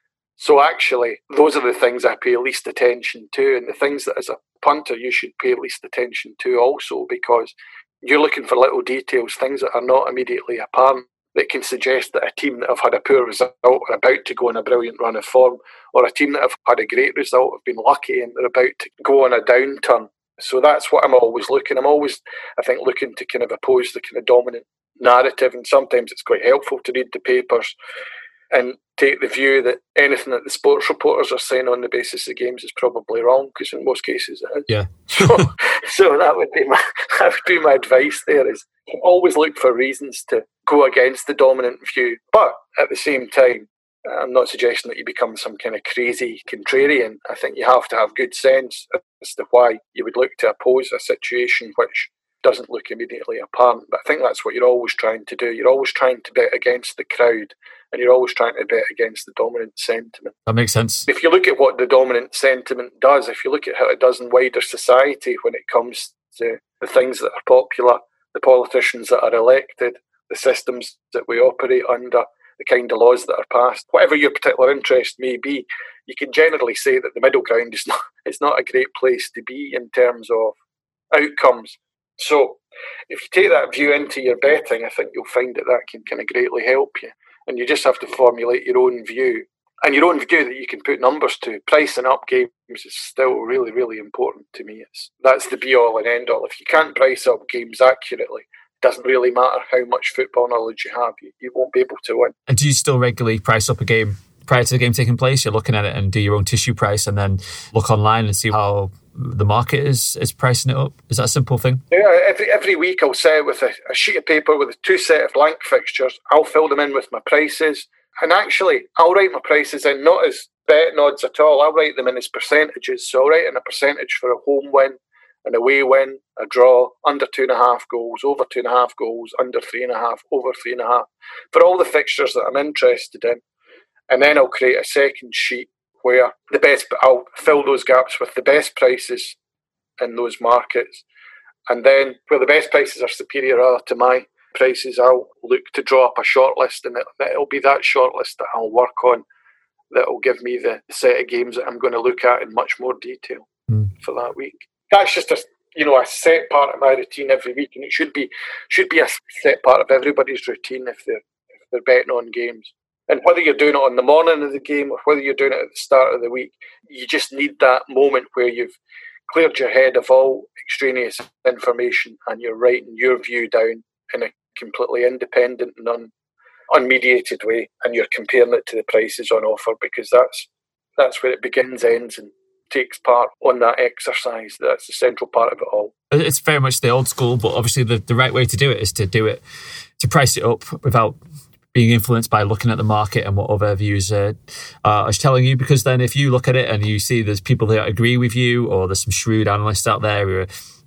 So actually, those are the things I pay least attention to, and the things that as a punter you should pay least attention to also, because you're looking for little details, things that are not immediately apparent, that can suggest that a team that have had a poor result are about to go on a brilliant run of form, or a team that have had a great result have been lucky and they're about to go on a downturn. So that's what I'm always looking. I'm always, I think, looking to kind of oppose the kind of dominant narrative, and sometimes it's quite helpful to read the papers and take the view that anything that the sports reporters are saying on the basis of games is probably wrong, because in most cases it is. Yeah. so, so that would be my that would be my advice there, is always look for reasons to go against the dominant view. But at the same time, I'm not suggesting that you become some kind of crazy contrarian. I think you have to have good sense as to why you would look to oppose a situation which doesn't look immediately apparent. But I think that's what you're always trying to do. You're always trying to bet against the crowd, and you're always trying to bet against the dominant sentiment. That makes sense. If you look at what the dominant sentiment does, if you look at how it does in wider society when it comes to the things that are popular, the politicians that are elected, the systems that we operate under, the kind of laws that are passed, whatever your particular interest may be, you can generally say that the middle ground is not, it's not a great place to be in terms of outcomes. So if you take that view into your betting, I think you'll find that that can kind of greatly help you. And you just have to formulate your own view, and your own view that you can put numbers to. Pricing up games is still really, really important to me. It's, that's the be-all and end-all. If you can't price up games accurately, it doesn't really matter how much football knowledge you have, you, you won't be able to win. And do you still regularly price up a game prior to the game taking place? You're looking at it and do your own tissue price, and then look online and see how the market is is pricing it up? Is that a simple thing? Yeah, every every week I'll sit with a, a sheet of paper with a two set of blank fixtures. I'll fill them in with my prices, and actually I'll write my prices in not as betting odds at all. I'll write them in as percentages. So I'll write in a percentage for a home win, an away win, a draw, under two and a half goals, over two and a half goals, under three and a half, over three and a half, for all the fixtures that I'm interested in. And then I'll create a second sheet where the best, I'll fill those gaps with the best prices in those markets. And then where the best prices are superior to my prices, I'll look to draw up a shortlist, and it'll be that shortlist that I'll work on that will give me the set of games that I'm going to look at in much more detail mm. for that week. That's just a, you know, a set part of my routine every week, and it should be should be a set part of everybody's routine if they're if they're betting on games. And whether you're doing it on the morning of the game or whether you're doing it at the start of the week, you just need that moment where you've cleared your head of all extraneous information and you're writing your view down in a completely independent and un, unmediated way, and you're comparing it to the prices on offer, because that's that's where it begins, ends, and takes part on that exercise. That's the central part of it all. It's very much the old school, but obviously the, the right way to do it is to do it, to price it up without being influenced by looking at the market and what other views uh, are telling you. Because then if you look at it and you see there's people that agree with you, or there's some shrewd analysts out there who are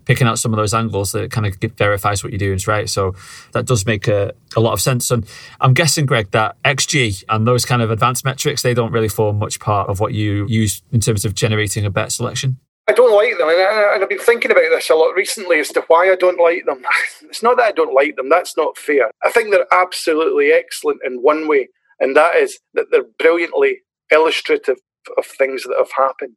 picking out some of those angles that kind of verifies what you're doing is right. So that does make a, a lot of sense. And I'm guessing, Greg, that X G and those kind of advanced metrics, they don't really form much part of what you use in terms of generating a bet selection. I don't like them, and, I, and I've been thinking about this a lot recently as to why I don't like them. It's not that I don't like them, that's not fair. I think they're absolutely excellent in one way, and that is that they're brilliantly illustrative of things that have happened.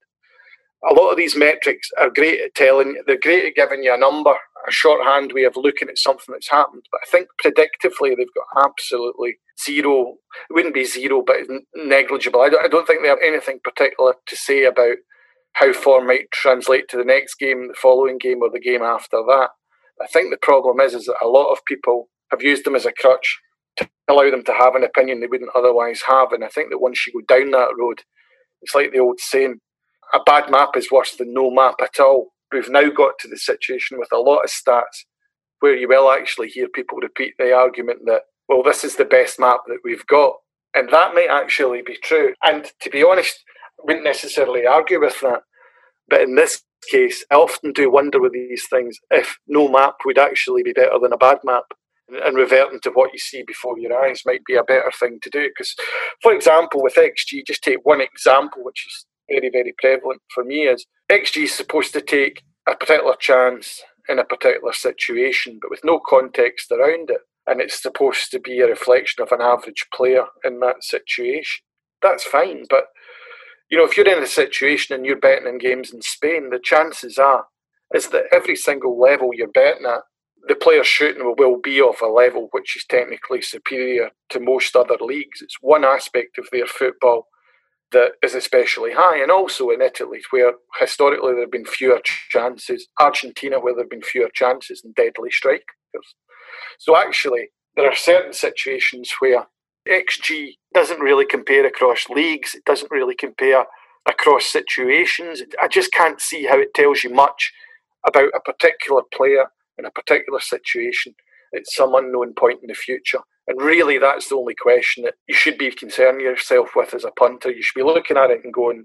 A lot of these metrics are great at telling, they're great at giving you a number, a shorthand way of looking at something that's happened. But I think predictively they've got absolutely zero, it wouldn't be zero, but negligible. I don't, I don't think they have anything particular to say about how form might translate to the next game, the following game, or the game after that. I think the problem is, is that a lot of people have used them as a crutch to allow them to have an opinion they wouldn't otherwise have. And I think that once you go down that road, it's like the old saying, a bad map is worse than no map at all. We've now got to the situation with a lot of stats where you will actually hear people repeat the argument that, well, this is the best map that we've got. And that might actually be true. And to be honest, I wouldn't necessarily argue with that. But in this case, I often do wonder with these things if no map would actually be better than a bad map. And reverting to what you see before your eyes might be a better thing to do. Because, for example, with X G, just take one example, which is very, very prevalent for me, is X G is supposed to take a particular chance in a particular situation, but with no context around it. And it's supposed to be a reflection of an average player in that situation. That's fine, but you know, if you're in a situation and you're betting in games in Spain, the chances are is that every single level you're betting at, the player shooting will, will be of a level which is technically superior to most other leagues. It's one aspect of their football that is especially high. And also in Italy, where historically there have been fewer chances, Argentina, where there have been fewer chances and deadly strikers. So actually, there are certain situations where X G doesn't really compare across leagues. It doesn't really compare across situations. I just can't see how it tells you much about a particular player in a particular situation at some unknown point in the future. And really, that's the only question that you should be concerning yourself with as a punter. You should be looking at it and going,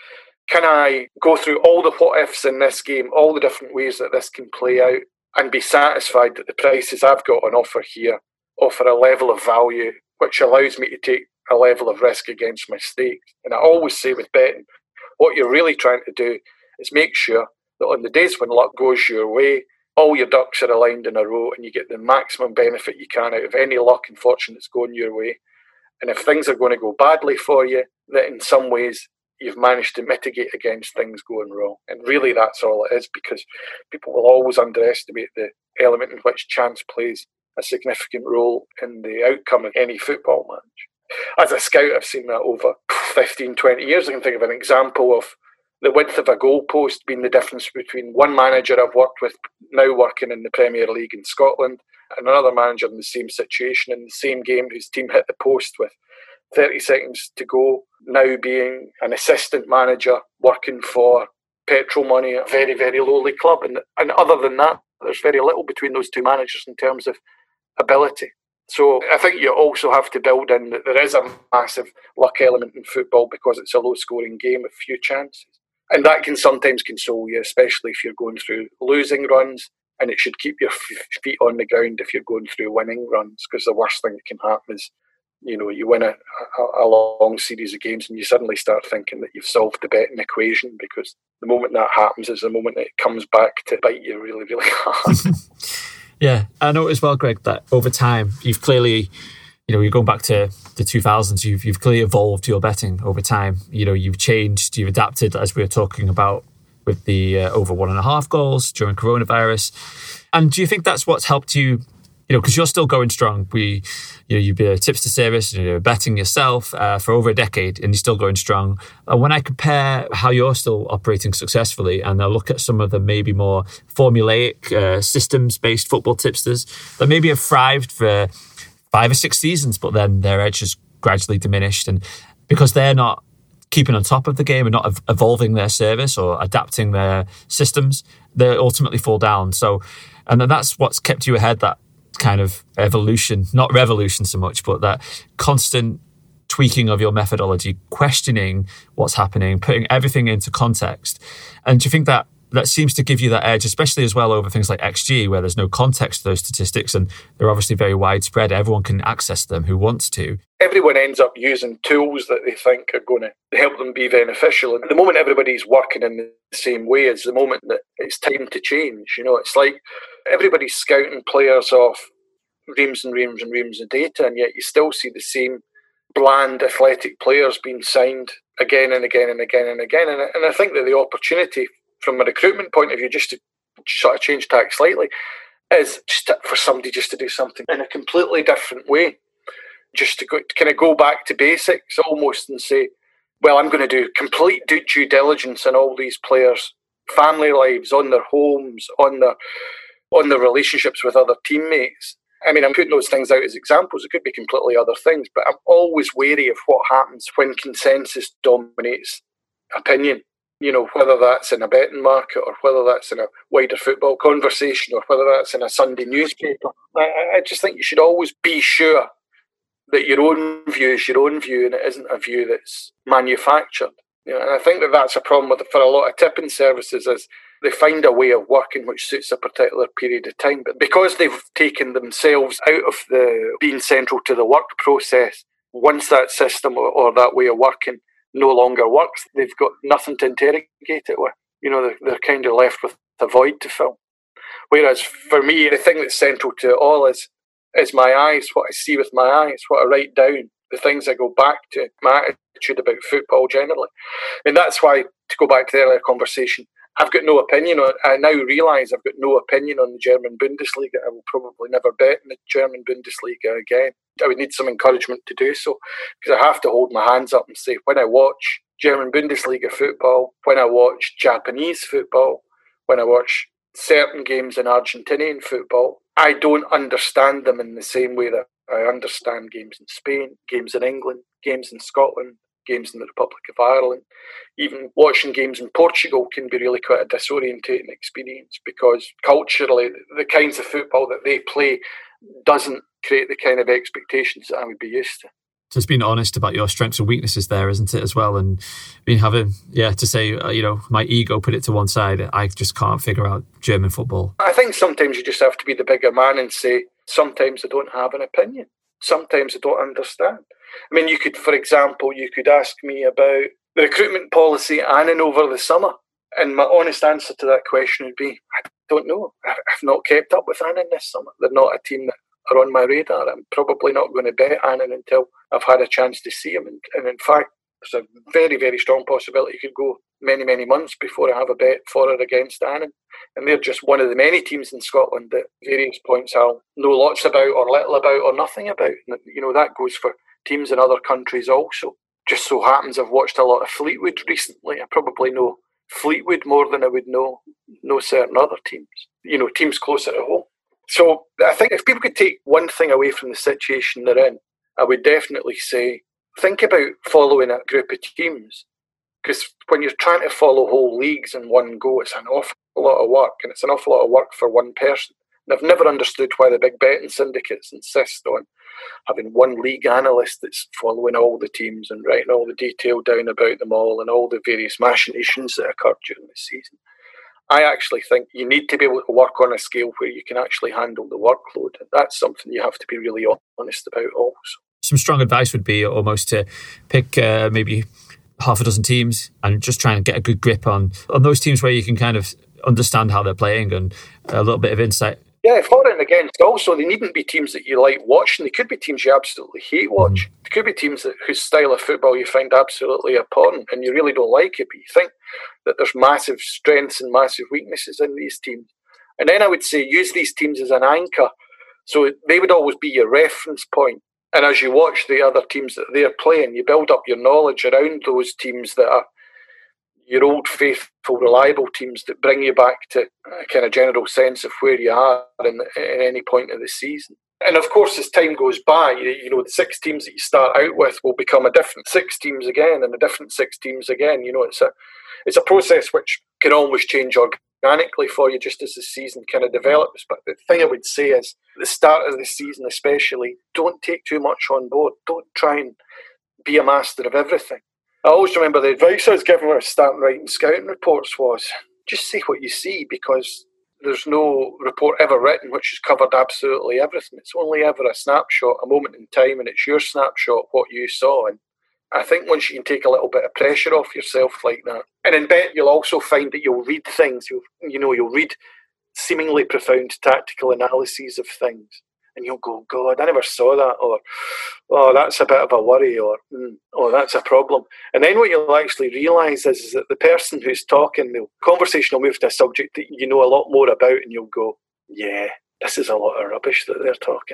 can I go through all the what-ifs in this game, all the different ways that this can play out, and be satisfied that the prices I've got on offer here offer a level of value which allows me to take a level of risk against my stakes. And I always say with betting, what you're really trying to do is make sure that on the days when luck goes your way, all your ducks are aligned in a row and you get the maximum benefit you can out of any luck and fortune that's going your way. And if things are going to go badly for you, that in some ways you've managed to mitigate against things going wrong. And really that's all it is, because people will always underestimate the element in which chance plays a significant role in the outcome of any football match. As a scout, I've seen that over fifteen, twenty years. I can think of an example of the width of a goalpost being the difference between one manager I've worked with now working in the Premier League in Scotland and another manager in the same situation in the same game whose team hit the post with thirty seconds to go, now being an assistant manager working for petrol money at a very, very lowly club. And, and other than that, there's very little between those two managers in terms of ability. So I think you also have to build in that there is a massive luck element in football because it's a low-scoring game with few chances. And that can sometimes console you, especially if you're going through losing runs, and it should keep your f- feet on the ground if you're going through winning runs, because the worst thing that can happen is, you know, you win a, a, a long series of games and you suddenly start thinking that you've solved the betting equation, because the moment that happens is the moment that it comes back to bite you really, really hard. Yeah, I know as well, Greg, that over time you've clearly, you know, you're going back to the two thousands, you've you've clearly evolved your betting over time. You know, you've changed, you've adapted, as we were talking about with the uh, over one and a half goals during coronavirus. And do you think that's what's helped you? You know, because you're still going strong. We, you know, you've been a tipster service, you know, betting yourself uh, for over a decade, and you're still going strong. And when I compare how you're still operating successfully, and I look at some of the maybe more formulaic, uh, systems-based football tipsters that maybe have thrived for five or six seasons, but then their edge has gradually diminished, and because they're not keeping on top of the game and not ev- evolving their service or adapting their systems, they ultimately fall down. So, and then that's what's kept you ahead. That kind of evolution, not revolution so much, but that constant tweaking of your methodology, questioning what's happening, putting everything into context. And do you think that that seems to give you that edge, especially as well over things like X G, where there's no context to those statistics and they're obviously very widespread. Everyone can access them who wants to. Everyone ends up using tools that they think are going to help them be beneficial. And the moment everybody's working in the same way is the moment that it's time to change. You know, it's like everybody's scouting players off reams and reams and reams of data, and yet you still see the same bland athletic players being signed again and again and again and again. And, and I think that the opportunity from a recruitment point of view, just to sort of change tack slightly, is just to, for somebody just to do something in a completely different way. Just to go, to kind of go back to basics almost and say, well, I'm going to do complete due diligence on all these players' family lives, on their homes, on their on their relationships with other teammates. I mean, I'm putting those things out as examples. It could be completely other things, but I'm always wary of what happens when consensus dominates opinion. You know, whether that's in a betting market or whether that's in a wider football conversation or whether that's in a Sunday newspaper. I, I just think you should always be sure that your own view is your own view and it isn't a view that's manufactured. You know, and I think that that's a problem with, for a lot of tipping services, is they find a way of working which suits a particular period of time. But because they've taken themselves out of the being central to the work process, once that system or, or that way of working no longer works, they've got nothing to interrogate it with. You know, they're, they're kind of left with a void to fill. Whereas for me, the thing that's central to it all is is my eyes, what I see with my eyes, what I write down, the things I go back to, my attitude about football generally. And that's why, to go back to the earlier conversation, I've got no opinion on, I now realise I've got no opinion on the German Bundesliga. I will probably never bet in the German Bundesliga again. I would need some encouragement to do so, because I have to hold my hands up and say, when I watch German Bundesliga football, when I watch Japanese football, when I watch certain games in Argentinian football, I don't understand them in the same way that I understand games in Spain, games in England, games in Scotland, games in the Republic of Ireland. Even watching games in Portugal can be really quite a disorientating experience, because culturally the kinds of football that they play doesn't create the kind of expectations that I would be used to. Just being honest about your strengths and weaknesses there, isn't it, as well? And being having, yeah, to say, uh, you know, my ego, put it to one side. I just can't figure out German football. I think sometimes you just have to be the bigger man and say, sometimes I don't have an opinion. Sometimes I don't understand. I mean, you could, for example, you could ask me about the recruitment policy at Annan over the summer. And my honest answer to that question would be, I don't know. I've not kept up with Annan this summer. They're not a team that are on my radar. I'm probably not going to bet Annan until I've had a chance to see him. And, and in fact, there's a very, very strong possibility it could go many, many months before I have a bet for or against Annan. And they're just one of the many teams in Scotland that various points I'll know lots about or little about or nothing about. And, you know, that goes for teams in other countries also. Just so happens I've watched a lot of Fleetwood recently. I probably know Fleetwood more than I would know, know certain other teams, you know, teams closer to home. So I think if people could take one thing away from the situation they're in, I would definitely say, think about following a group of teams. Because when you're trying to follow whole leagues in one go, it's an awful lot of work, and it's an awful lot of work for one person. And I've never understood why the big betting syndicates insist on having one league analyst that's following all the teams and writing all the detail down about them all and all the various machinations that occur during the season. I actually think you need to be able to work on a scale where you can actually handle the workload. And that's something you have to be really honest about also. Some strong advice would be almost to pick uh, maybe half a dozen teams and just try and get a good grip on, on those teams where you can kind of understand how they're playing and a little bit of insight. Yeah, for and against also, they needn't be teams that you like watching. They could be teams you absolutely hate watching. Mm. They could be teams that, whose style of football you find absolutely abhorrent and you really don't like it, but you think that there's massive strengths and massive weaknesses in these teams. And then I would say use these teams as an anchor. So they would always be your reference point. And as you watch the other teams that they're playing, you build up your knowledge around those teams that are your old, faithful, reliable teams that bring you back to a kind of general sense of where you are in, in any point of the season. And of course, as time goes by, you, you know, the six teams that you start out with will become a different six teams again and a different six teams again. You know, it's a it's a process which can always change organically for you just as the season kind of develops. But the thing I would say is, at the start of the season especially, don't take too much on board. Don't try and be a master of everything. I always remember the advice I was given when I was starting writing scouting reports was, just say what you see, because there's no report ever written which has covered absolutely everything. It's only ever a snapshot, a moment in time, and it's your snapshot, what you saw. And I think once you can take a little bit of pressure off yourself like that, and in bet you'll also find that you'll read things, you'll, you know, you'll read seemingly profound tactical analyses of things, and you'll go, God, I never saw that, or, oh, that's a bit of a worry, or, mm, oh, that's a problem. And then what you'll actually realise is, is that the person who's talking, the conversation will move to a subject that you know a lot more about, and you'll go, yeah, this is a lot of rubbish that they're talking.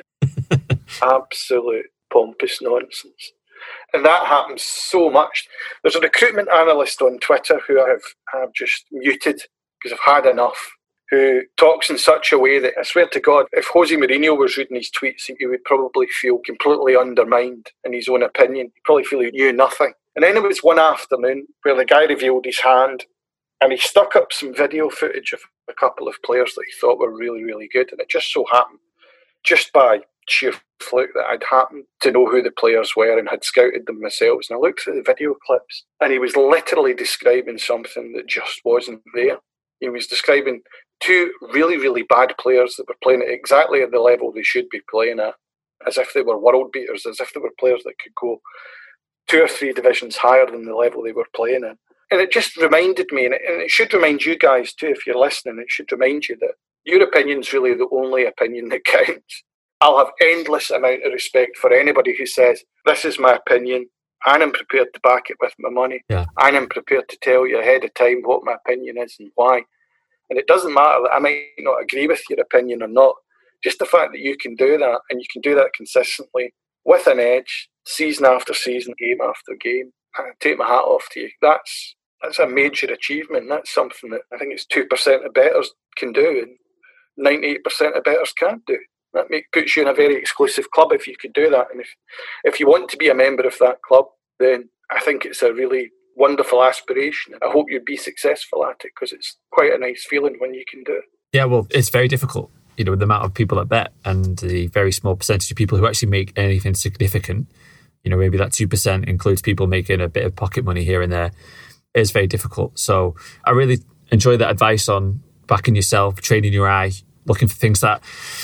Absolute pompous nonsense. And that happens so much. There's a recruitment analyst on Twitter who I have, I have just muted because I've had enough, who talks in such a way that I swear to God, if Jose Mourinho was reading his tweets, he would probably feel completely undermined in his own opinion. He'd probably feel he knew nothing. And then there was one afternoon where the guy revealed his hand and he stuck up some video footage of a couple of players that he thought were really, really good. And it just so happened, just by sheer fluke, that I'd happened to know who the players were and had scouted them myself. And I looked at the video clips and he was literally describing something that just wasn't there. He was describing two really, really bad players that were playing at exactly at the level they should be playing at, as if they were world beaters, as if they were players that could go two or three divisions higher than the level they were playing in. And it just reminded me, and it, and it should remind you guys too, if you're listening, it should remind you that your opinion's really the only opinion that counts. I'll have endless amount of respect for anybody who says, this is my opinion, and I'm prepared to back it with my money, yeah. and I'm prepared to tell you ahead of time what my opinion is and why. And it doesn't matter that I might not agree with your opinion or not. Just the fact that you can do that, and you can do that consistently with an edge, season after season, game after game, I take my hat off to you. That's that's a major achievement. That's something that I think it's two percent of bettors can do and ninety-eight percent of bettors can't do. That make, puts you in a very exclusive club if you could do that. And if, if you want to be a member of that club, then I think it's a really wonderful aspiration. I hope you'd be successful at it, because it's quite a nice feeling when you can do it. Yeah, well, it's very difficult, you know, with the amount of people that bet and the very small percentage of people who actually make anything significant. You know, maybe that two percent includes people making a bit of pocket money here and there. It's very difficult. So I really enjoy that advice on backing yourself, training your eye, looking for things that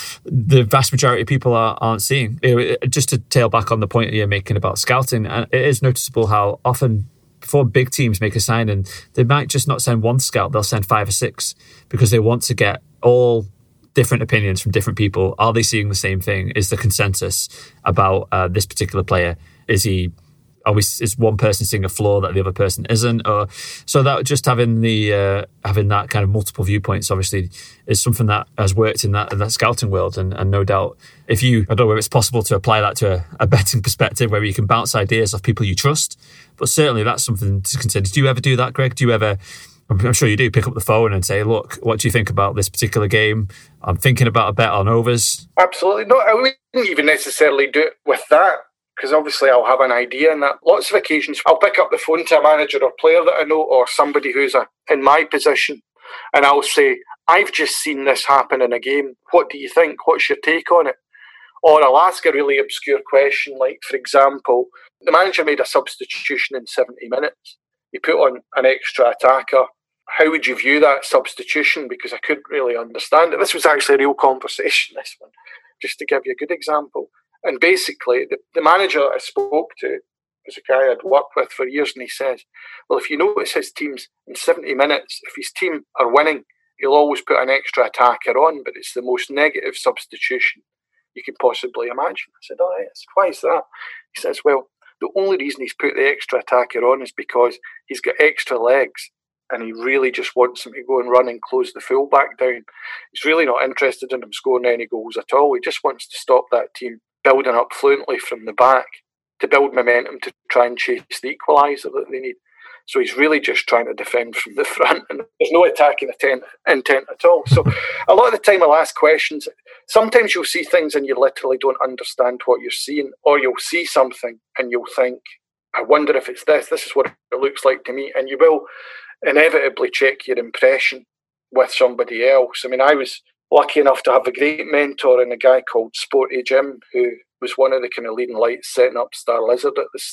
the vast majority of people are, aren't seeing. You know, just to tail back on the point that you're making about scouting, and it is noticeable how often before big teams make a signing, they might just not send one scout, they'll send five or six, because they want to get all different opinions from different people. Are they seeing the same thing? Is the consensus about uh, this particular player? Is he? Are we? Is one person seeing a flaw that the other person isn't? Or so that just having the uh, having that kind of multiple viewpoints obviously is something that has worked in that that scouting world, and, and no doubt if you I don't know whether it's possible to apply that to a, a betting perspective where you can bounce ideas off people you trust, but certainly that's something to consider. Do you ever do that, Greg? Do you ever? I'm sure you do. Pick up the phone and say, "Look, what do you think about this particular game? I'm thinking about a bet on overs." Absolutely. No, I wouldn't even necessarily do it with that, because obviously I'll have an idea, and that lots of occasions I'll pick up the phone to a manager or player that I know, or somebody who's a, in my position, and I'll say, I've just seen this happen in a game. What do you think? What's your take on it? Or I'll ask a really obscure question, like, for example, the manager made a substitution in seventy minutes. He put on an extra attacker. How would you view that substitution? Because I couldn't really understand it. This was actually a real conversation, this one, just to give you a good example. And basically, the, the manager I spoke to was a guy I'd worked with for years, and he says, well, if you notice his teams in seventy minutes, if his team are winning, he'll always put an extra attacker on, but it's the most negative substitution you can possibly imagine. I said, oh, yes. Why is that? He says, well, the only reason he's put the extra attacker on is because he's got extra legs, and he really just wants him to go and run and close the fullback down. He's really not interested in him scoring any goals at all. He just wants to stop that team building up fluently from the back to build momentum to try and chase the equaliser that they need. So he's really just trying to defend from the front, and there's no attacking intent, intent at all. So a lot of the time I'll ask questions. Sometimes you'll see things and you literally don't understand what you're seeing, or you'll see something and you'll think, I wonder if it's this, this is what it looks like to me. And you will inevitably check your impression with somebody else. I mean, I was lucky enough to have a great mentor in a guy called Sporty Jim, who was one of the kind of leading lights setting up Star Lizard at the start.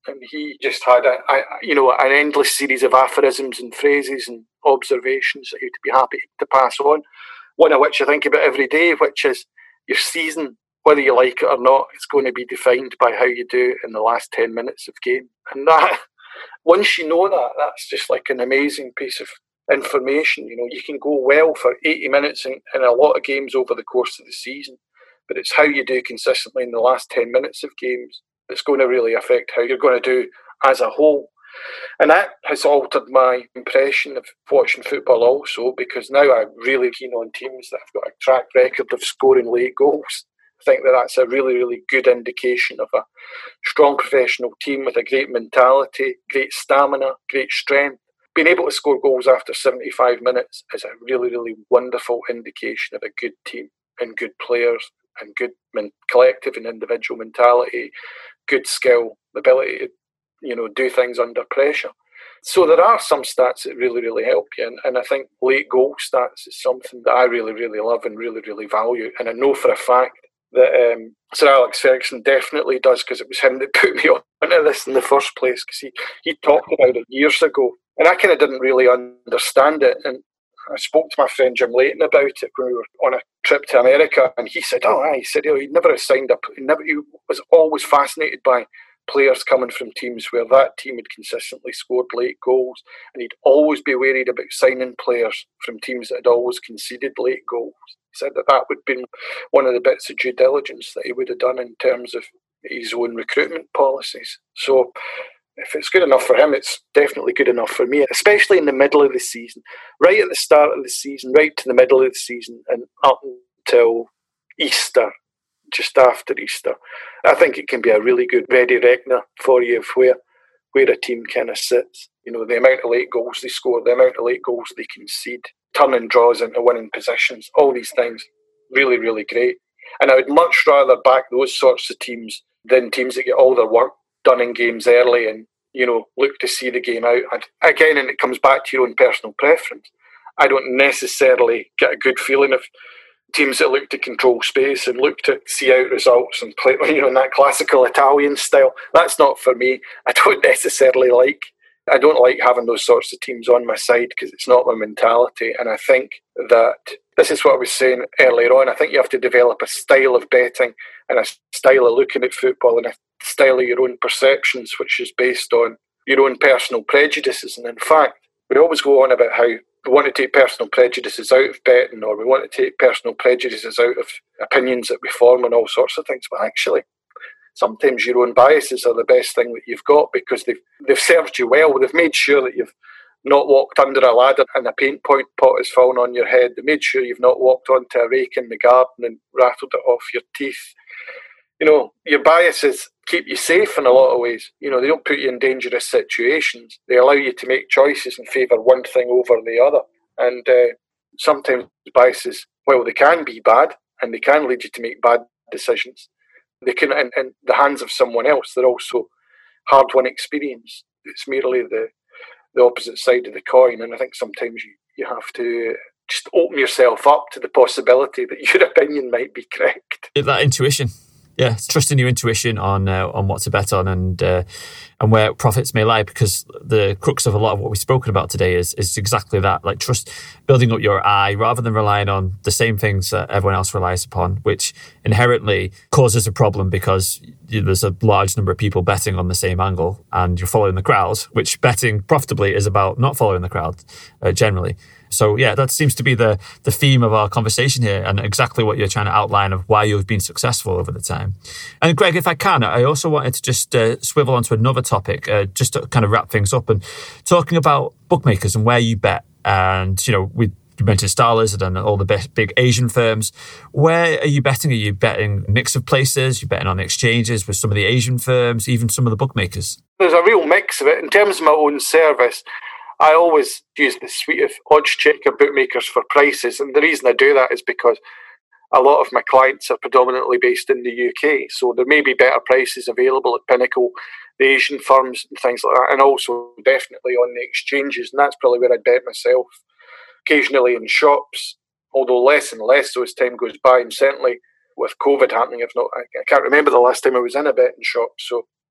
and he just had a, a you know an endless series of aphorisms and phrases and observations that he'd be happy to pass on. One of which I think about every day, which is your season, whether you like it or not, it's going to be defined by how you do in the last ten minutes of game. And that, once you know that, that's just like an amazing piece of information. You know, you can go well for eighty minutes in, in a lot of games over the course of the season, but it's how you do consistently in the last ten minutes of games that's going to really affect how you're going to do as a whole. And that has altered my impression of watching football also, because now I'm really keen on teams that have got a track record of scoring late goals. I think that that's a really, really good indication of a strong professional team with a great mentality, great stamina, great strength. Being able to score goals after seventy-five minutes is a really, really wonderful indication of a good team and good players and good men- collective and individual mentality, good skill, ability to, you know, do things under pressure. So there are some stats that really, really help you. And, and I think late goal stats is something that I really, really love and really, really value. And I know for a fact that um, Sir Alex Ferguson definitely does, because it was him that put me onto this in the first place, because he, he talked about it years ago. And I kind of didn't really understand it. And I spoke to my friend Jim Leighton about it when we were on a trip to America. And he said, oh, he said, you know, he'd never signed up. He, never, he was always fascinated by players coming from teams where that team had consistently scored late goals, and he'd always be worried about signing players from teams that had always conceded late goals. He said that that would have been one of the bits of due diligence that he would have done in terms of his own recruitment policies. So if it's good enough for him, it's definitely good enough for me, especially in the middle of the season, right at the start of the season, right to the middle of the season, and up until Easter, just after Easter. I think it can be a really good ready reckoner for you of where, where a team kind of sits. You know, the amount of late goals they score, the amount of late goals they concede, turning draws into winning positions, all these things, really, really great. And I would much rather back those sorts of teams than teams that get all their work done in games early and, you know, look to see the game out. And again, and it comes back to your own personal preference. I don't necessarily get a good feeling of teams that look to control space and look to see out results and play, you know, in that classical Italian style. That's not for me. I don't necessarily like, I don't like having those sorts of teams on my side, because it's not my mentality. And I think that this is what I was saying earlier on. I think you have to develop a style of betting and a style of looking at football and a style of your own perceptions, which is based on your own personal prejudices. And in fact, we always go on about how we want to take personal prejudices out of betting, or we want to take personal prejudices out of opinions that we form and all sorts of things. But actually, sometimes your own biases are the best thing that you've got, because they've they've served you well. They've made sure that you've not walked under a ladder and a paint point pot has fallen on your head. They made sure you've not walked onto a rake in the garden and rattled it off your teeth. You know, your biases keep you safe in a lot of ways. You know, they don't put you in dangerous situations. They allow you to make choices and favour one thing over the other. And uh, sometimes biases, well, they can be bad and they can lead you to make bad decisions. They can, in, in the hands of someone else, they're also hard-won experience. It's merely the the opposite side of the coin. And I think sometimes you, you have to just open yourself up to the possibility that your opinion might be correct. That intuition. Yeah, trusting your intuition on uh, on what to bet on and uh, and where profits may lie, because the crux of a lot of what we've spoken about today is is exactly that, like trust, building up your eye rather than relying on the same things that everyone else relies upon, which inherently causes a problem because you know, there's a large number of people betting on the same angle and you're following the crowd, which betting profitably is about not following the crowd uh, generally. So yeah, that seems to be the the theme of our conversation here, and exactly what you're trying to outline of why you've been successful over the time. And Greg, if I can, I also wanted to just uh, swivel onto another topic, uh, just to kind of wrap things up, and talking about bookmakers and where you bet. And you know, we you mentioned Star Lizard and all the big, big Asian firms. Where are you betting? Are you betting a mix of places? You're betting on exchanges with some of the Asian firms, even some of the bookmakers? There's a real mix of it. In terms of my own service, I always use the suite of odds checker bookmakers for prices, and the reason I do that is because a lot of my clients are predominantly based in the U K, so there may be better prices available at Pinnacle, the Asian firms and things like that, and also definitely on the exchanges, and that's probably where I bet myself. Occasionally in shops, although less and less so as time goes by, and certainly with COVID happening, if not, I can't remember the last time I was in a betting shop, so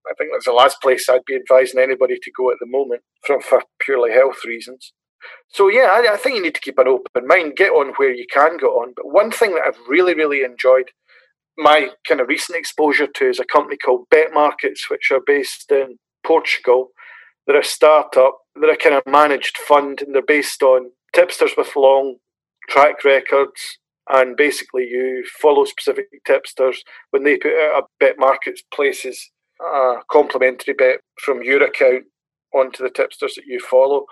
I think that's the last place I'd be advising anybody to go at the moment, from for purely health reasons. So yeah, I, I think you need to keep an open mind, get on where you can get on. But one thing that I've really, really enjoyed my kind of recent exposure to is a company called Bet Markets, which are based in Portugal. They're a startup. They're a kind of managed fund, and they're based on tipsters with long track records. And basically, you follow specific tipsters. When they put out a Bet Markets places a complimentary bet from your account onto the tipsters that you follow.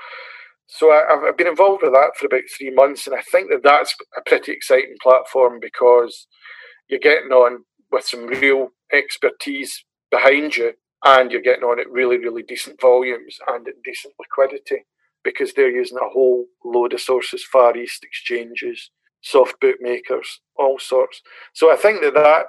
So I, I've been involved with that for about three months, and I think that that's a pretty exciting platform because you're getting on with some real expertise behind you, and you're getting on at really, really decent volumes and at decent liquidity because they're using a whole load of sources, Far East exchanges, soft bookmakers, all sorts. So I think that that,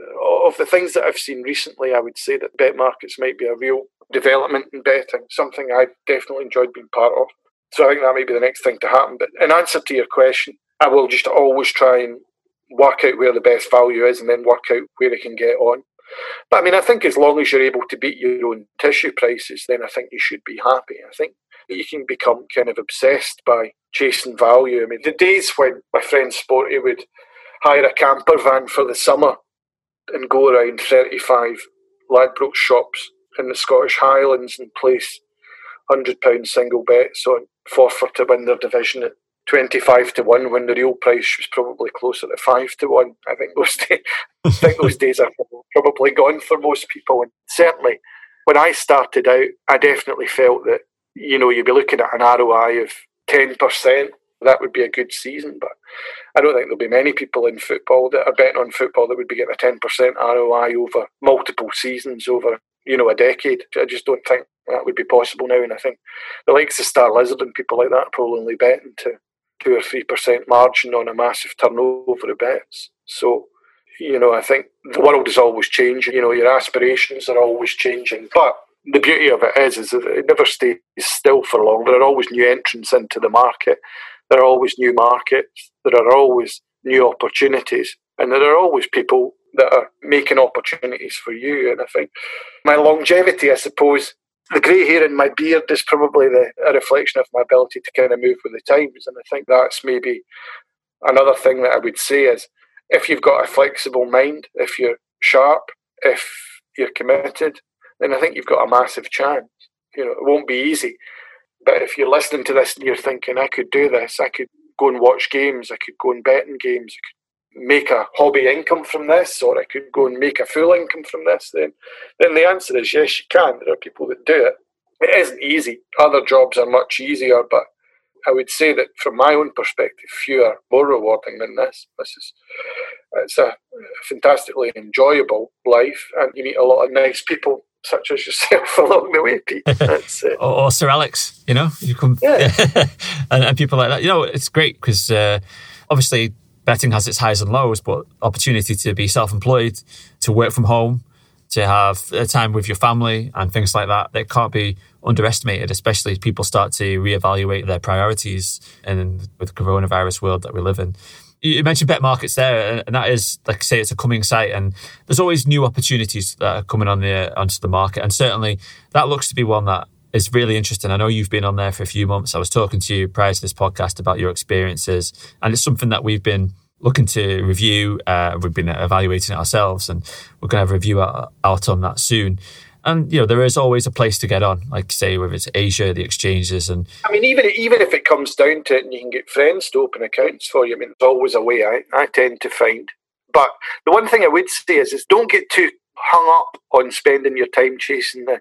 of the things that I've seen recently, I would say that Bet Markets might be a real development in betting, something I've definitely enjoyed being part of. So I think that might be the next thing to happen. But in answer to your question, I will just always try and work out where the best value is and then work out where it can get on. But I mean, I think as long as you're able to beat your own tissue prices, then I think you should be happy. I think you can become kind of obsessed by chasing value. I mean, the days when my friend Sporty would hire a camper van for the summer and go around thirty-five Ladbrokes shops in the Scottish Highlands and place one hundred pound single bets on Forfar to win their division at twenty-five to one when the real price was probably closer to five to one. I think those days, I think those days are probably gone for most people. And certainly when I started out, I definitely felt that, you know, you'd be looking at an R O I of ten percent. That would be a good season. But I don't think there'll be many people in football that are betting on football that would be getting a ten percent R O I over multiple seasons, over, you know, a decade. I just don't think that would be possible now. And I think the likes of Star Lizard and people like that are probably only betting to two or three percent margin on a massive turnover of bets. So, you know, I think the world is always changing. You know, your aspirations are always changing. But the beauty of it is, is that it never stays still for long. There are always new entrants into the market. There are always new markets. There are always new opportunities. And there are always people that are making opportunities for you. And I think my longevity, I suppose, the grey hair in my beard is probably the, a reflection of my ability to kind of move with the times. And I think that's maybe another thing that I would say is if you've got a flexible mind, if you're sharp, if you're committed, then I think you've got a massive chance. You know, it won't be easy. But if you're listening to this and you're thinking, I could do this, I could go and watch games, I could go and bet in games, I could make a hobby income from this, or I could go and make a full income from this, then then the answer is yes, you can. There are people that do it. It isn't easy. Other jobs are much easier, but I would say that from my own perspective, few are more rewarding than this. This is it's a fantastically enjoyable life, and you meet a lot of nice people such as yourself along the way, Pete. That's it. or, or Sir Alex, you know, you come yeah. and, and people like that. You know, it's great because uh, obviously betting has its highs and lows, but opportunity to be self-employed, to work from home, to have a time with your family and things like that, that can't be underestimated, especially as people start to reevaluate their priorities in with the coronavirus world that we live in. You mentioned Bet Markets there, and that is, like I say, it's a coming site, and there's always new opportunities that are coming on the onto the market, and certainly that looks to be one that is really interesting. I know you've been on there for a few months. I was talking to you prior to this podcast about your experiences, and it's something that we've been looking to review. Uh, we've been evaluating it ourselves, and we're going to have a review out, out on that soon. And, you know, there is always a place to get on, like, say, whether it's Asia, the exchanges. And I mean, even even if it comes down to it and you can get friends to open accounts for you, I mean, there's always a way, I, I tend to find. But the one thing I would say is, is don't get too hung up on spending your time chasing the,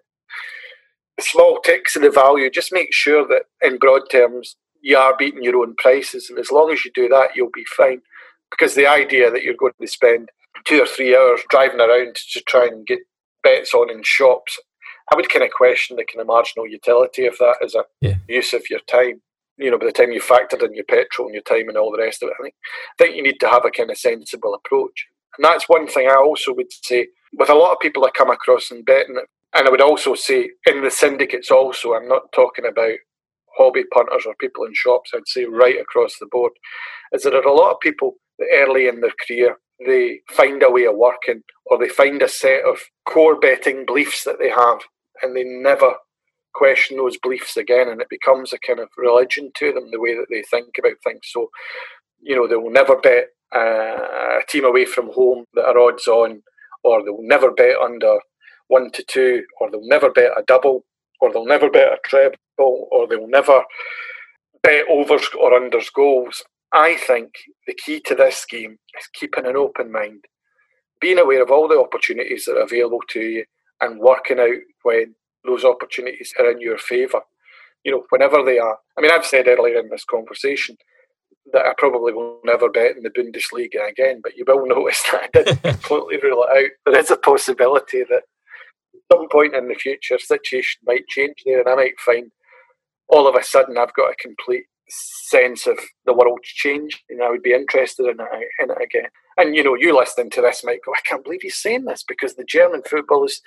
the small ticks of the value. Just make sure that, in broad terms, you are beating your own prices. And as long as you do that, you'll be fine. Because the idea that you're going to spend two or three hours driving around to try and get bets on in shops, I would kind of question the kind of marginal utility of that as a yeah. use of your time. You know, by the time you factored in your petrol and your time and all the rest of it, I think, I think you need to have a kind of sensible approach. And that's one thing I also would say with a lot of people I come across in betting, and I would also say in the syndicates also, I'm not talking about hobby punters or people in shops, I'd say right across the board, is that there are a lot of people that early in their career they find a way of working, or they find a set of core betting beliefs that they have, and they never question those beliefs again, and it becomes a kind of religion to them, the way that they think about things. So, you know, they will never bet uh, a team away from home that are odds on, or they'll never bet under one to two, or they'll never bet a double, or they'll never bet a treble, or they'll never bet overs or unders goals. I think the key to this game is keeping an open mind, being aware of all the opportunities that are available to you, and working out when those opportunities are in your favour. You know, whenever they are. I mean, I've said earlier in this conversation that I probably will never bet in the Bundesliga again, but you will notice that I didn't completely rule it out. There is a possibility that at some point in the future, situation might change there, and I might find all of a sudden I've got a complete sense of the world's changed, and I would be interested in it, in it again. And, you know, you listening to this might go, I can't believe he's saying this, because the German football is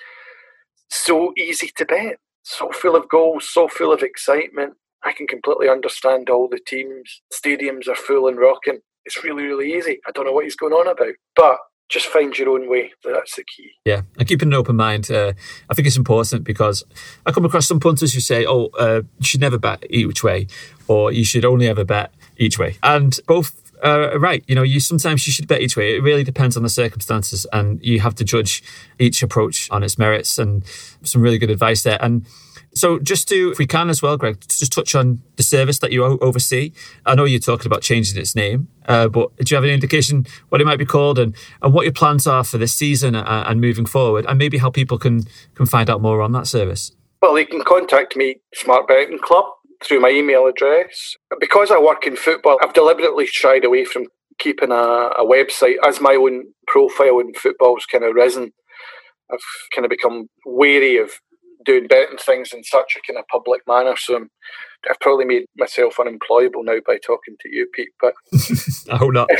so easy to bet, so full of goals, so full of excitement. I can completely understand all the teams. Stadiums are full and rocking. It's really, really easy. I don't know what he's going on about, but just find your own way. That's the key. Yeah, and keeping an open mind, uh, I think it's important, because I come across some punters who say, oh, uh, you should never bet each way, or you should only ever bet each way. And both Uh, right, you know, you sometimes you should bet each way. It really depends on the circumstances, and you have to judge each approach on its merits. And some really good advice there. And so, just to, if we can as well, Greg, just touch on the service that you o- oversee. I know you're talking about changing its name, uh, but do you have any indication what it might be called, and, and what your plans are for this season and, and moving forward, and maybe how people can can find out more on that service? Well, they can contact me, Smart Betting Club, through my email address. Because I work in football, I've deliberately shied away from keeping a, a website. As my own profile in football's kind of risen, I've kind of become wary of doing betting things in such a kind of public manner. So I'm, I've probably made myself unemployable now by talking to you, Pete. But I hope not.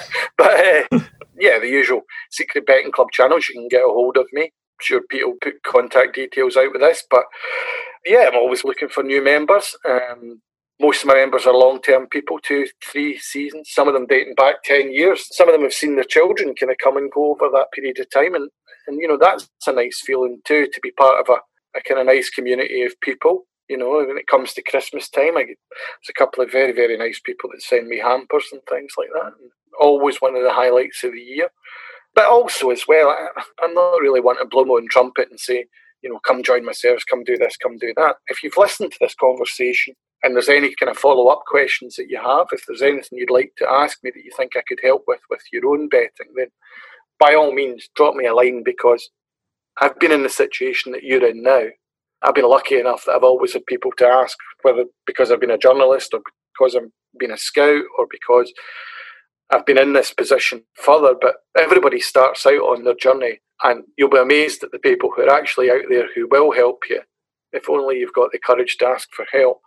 But uh, yeah, the usual Secret Betting Club channels, you can get a hold of me. I'm sure Pete will put contact details out with this, but yeah, I'm always looking for new members. Um, most of my members are long-term people, two, three seasons, some of them dating back ten years. Some of them have seen their children kind of come and go over that period of time. And, and you know, that's a nice feeling too, to be part of a, a kind of nice community of people. You know, when it comes to Christmas time, I get, there's a couple of very, very nice people that send me hampers and things like that. And always one of the highlights of the year. But also as well, I, I'm not really wanting to blow my own trumpet and say, you know, come join my service, come do this, come do that. If you've listened to this conversation and there's any kind of follow-up questions that you have, if there's anything you'd like to ask me that you think I could help with, with your own betting, then by all means, drop me a line, because I've been in the situation that you're in now. I've been lucky enough that I've always had people to ask, whether because I've been a journalist or because I've been a scout or because I've been in this position further. But everybody starts out on their journey, and you'll be amazed at the people who are actually out there who will help you, if only you've got the courage to ask for help.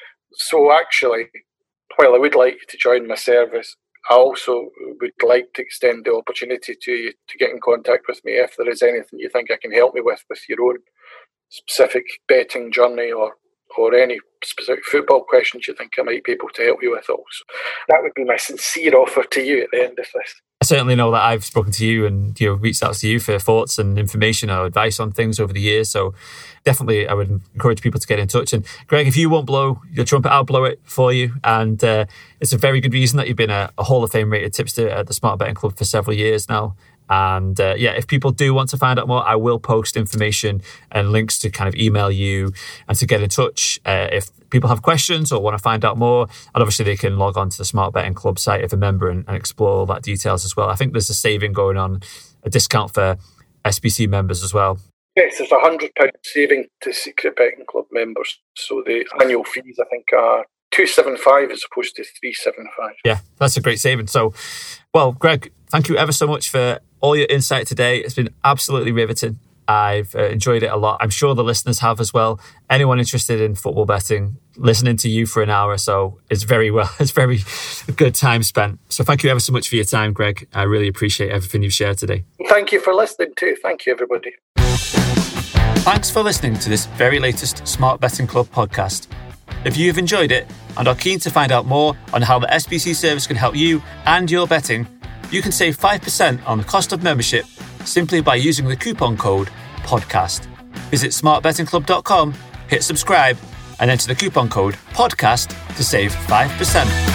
So actually, while I would like you to join my service, I also would like to extend the opportunity to you to get in contact with me if there is anything you think I can help me with, with your own specific betting journey, or or any specific football questions you think I might be able to help you with also. That would be my sincere offer to you at the end of this. I certainly know that I've spoken to you and, you know, reached out to you for thoughts and information or advice on things over the years. So definitely I would encourage people to get in touch. And Greg, if you won't blow your trumpet, I'll blow it for you. And uh, it's a very good reason that you've been a, a Hall of Fame rated tipster at the Smart Betting Club for several years now. And uh, yeah, if people do want to find out more, I will post information and links to kind of email you and to get in touch. Uh, if people have questions or want to find out more, and obviously they can log on to the Smart Betting Club site if a member and, and explore all that details as well. I think there's a saving going on, a discount for S B C members as well. Yes, there's a one hundred pounds saving to Secret Betting Club members. So the annual fees, I think, are two seventy-five as opposed to three seventy-five. Yeah, that's a great saving. So, well, Greg, thank you ever so much for all your insight today. It's been absolutely riveting. I've uh, enjoyed it a lot. I'm sure the listeners have as well. Anyone interested in football betting, listening to you for an hour or so is very well. It's very good time spent. So thank you ever so much for your time, Greg. I really appreciate everything you've shared today. Thank you for listening too. Thank you, everybody. Thanks for listening to this very latest Smart Betting Club podcast. If you've enjoyed it and are keen to find out more on how the S B C service can help you and your betting, you can save five percent on the cost of membership simply by using the coupon code PODCAST. Visit smart betting club dot com, hit subscribe, and enter the coupon code PODCAST to save five percent.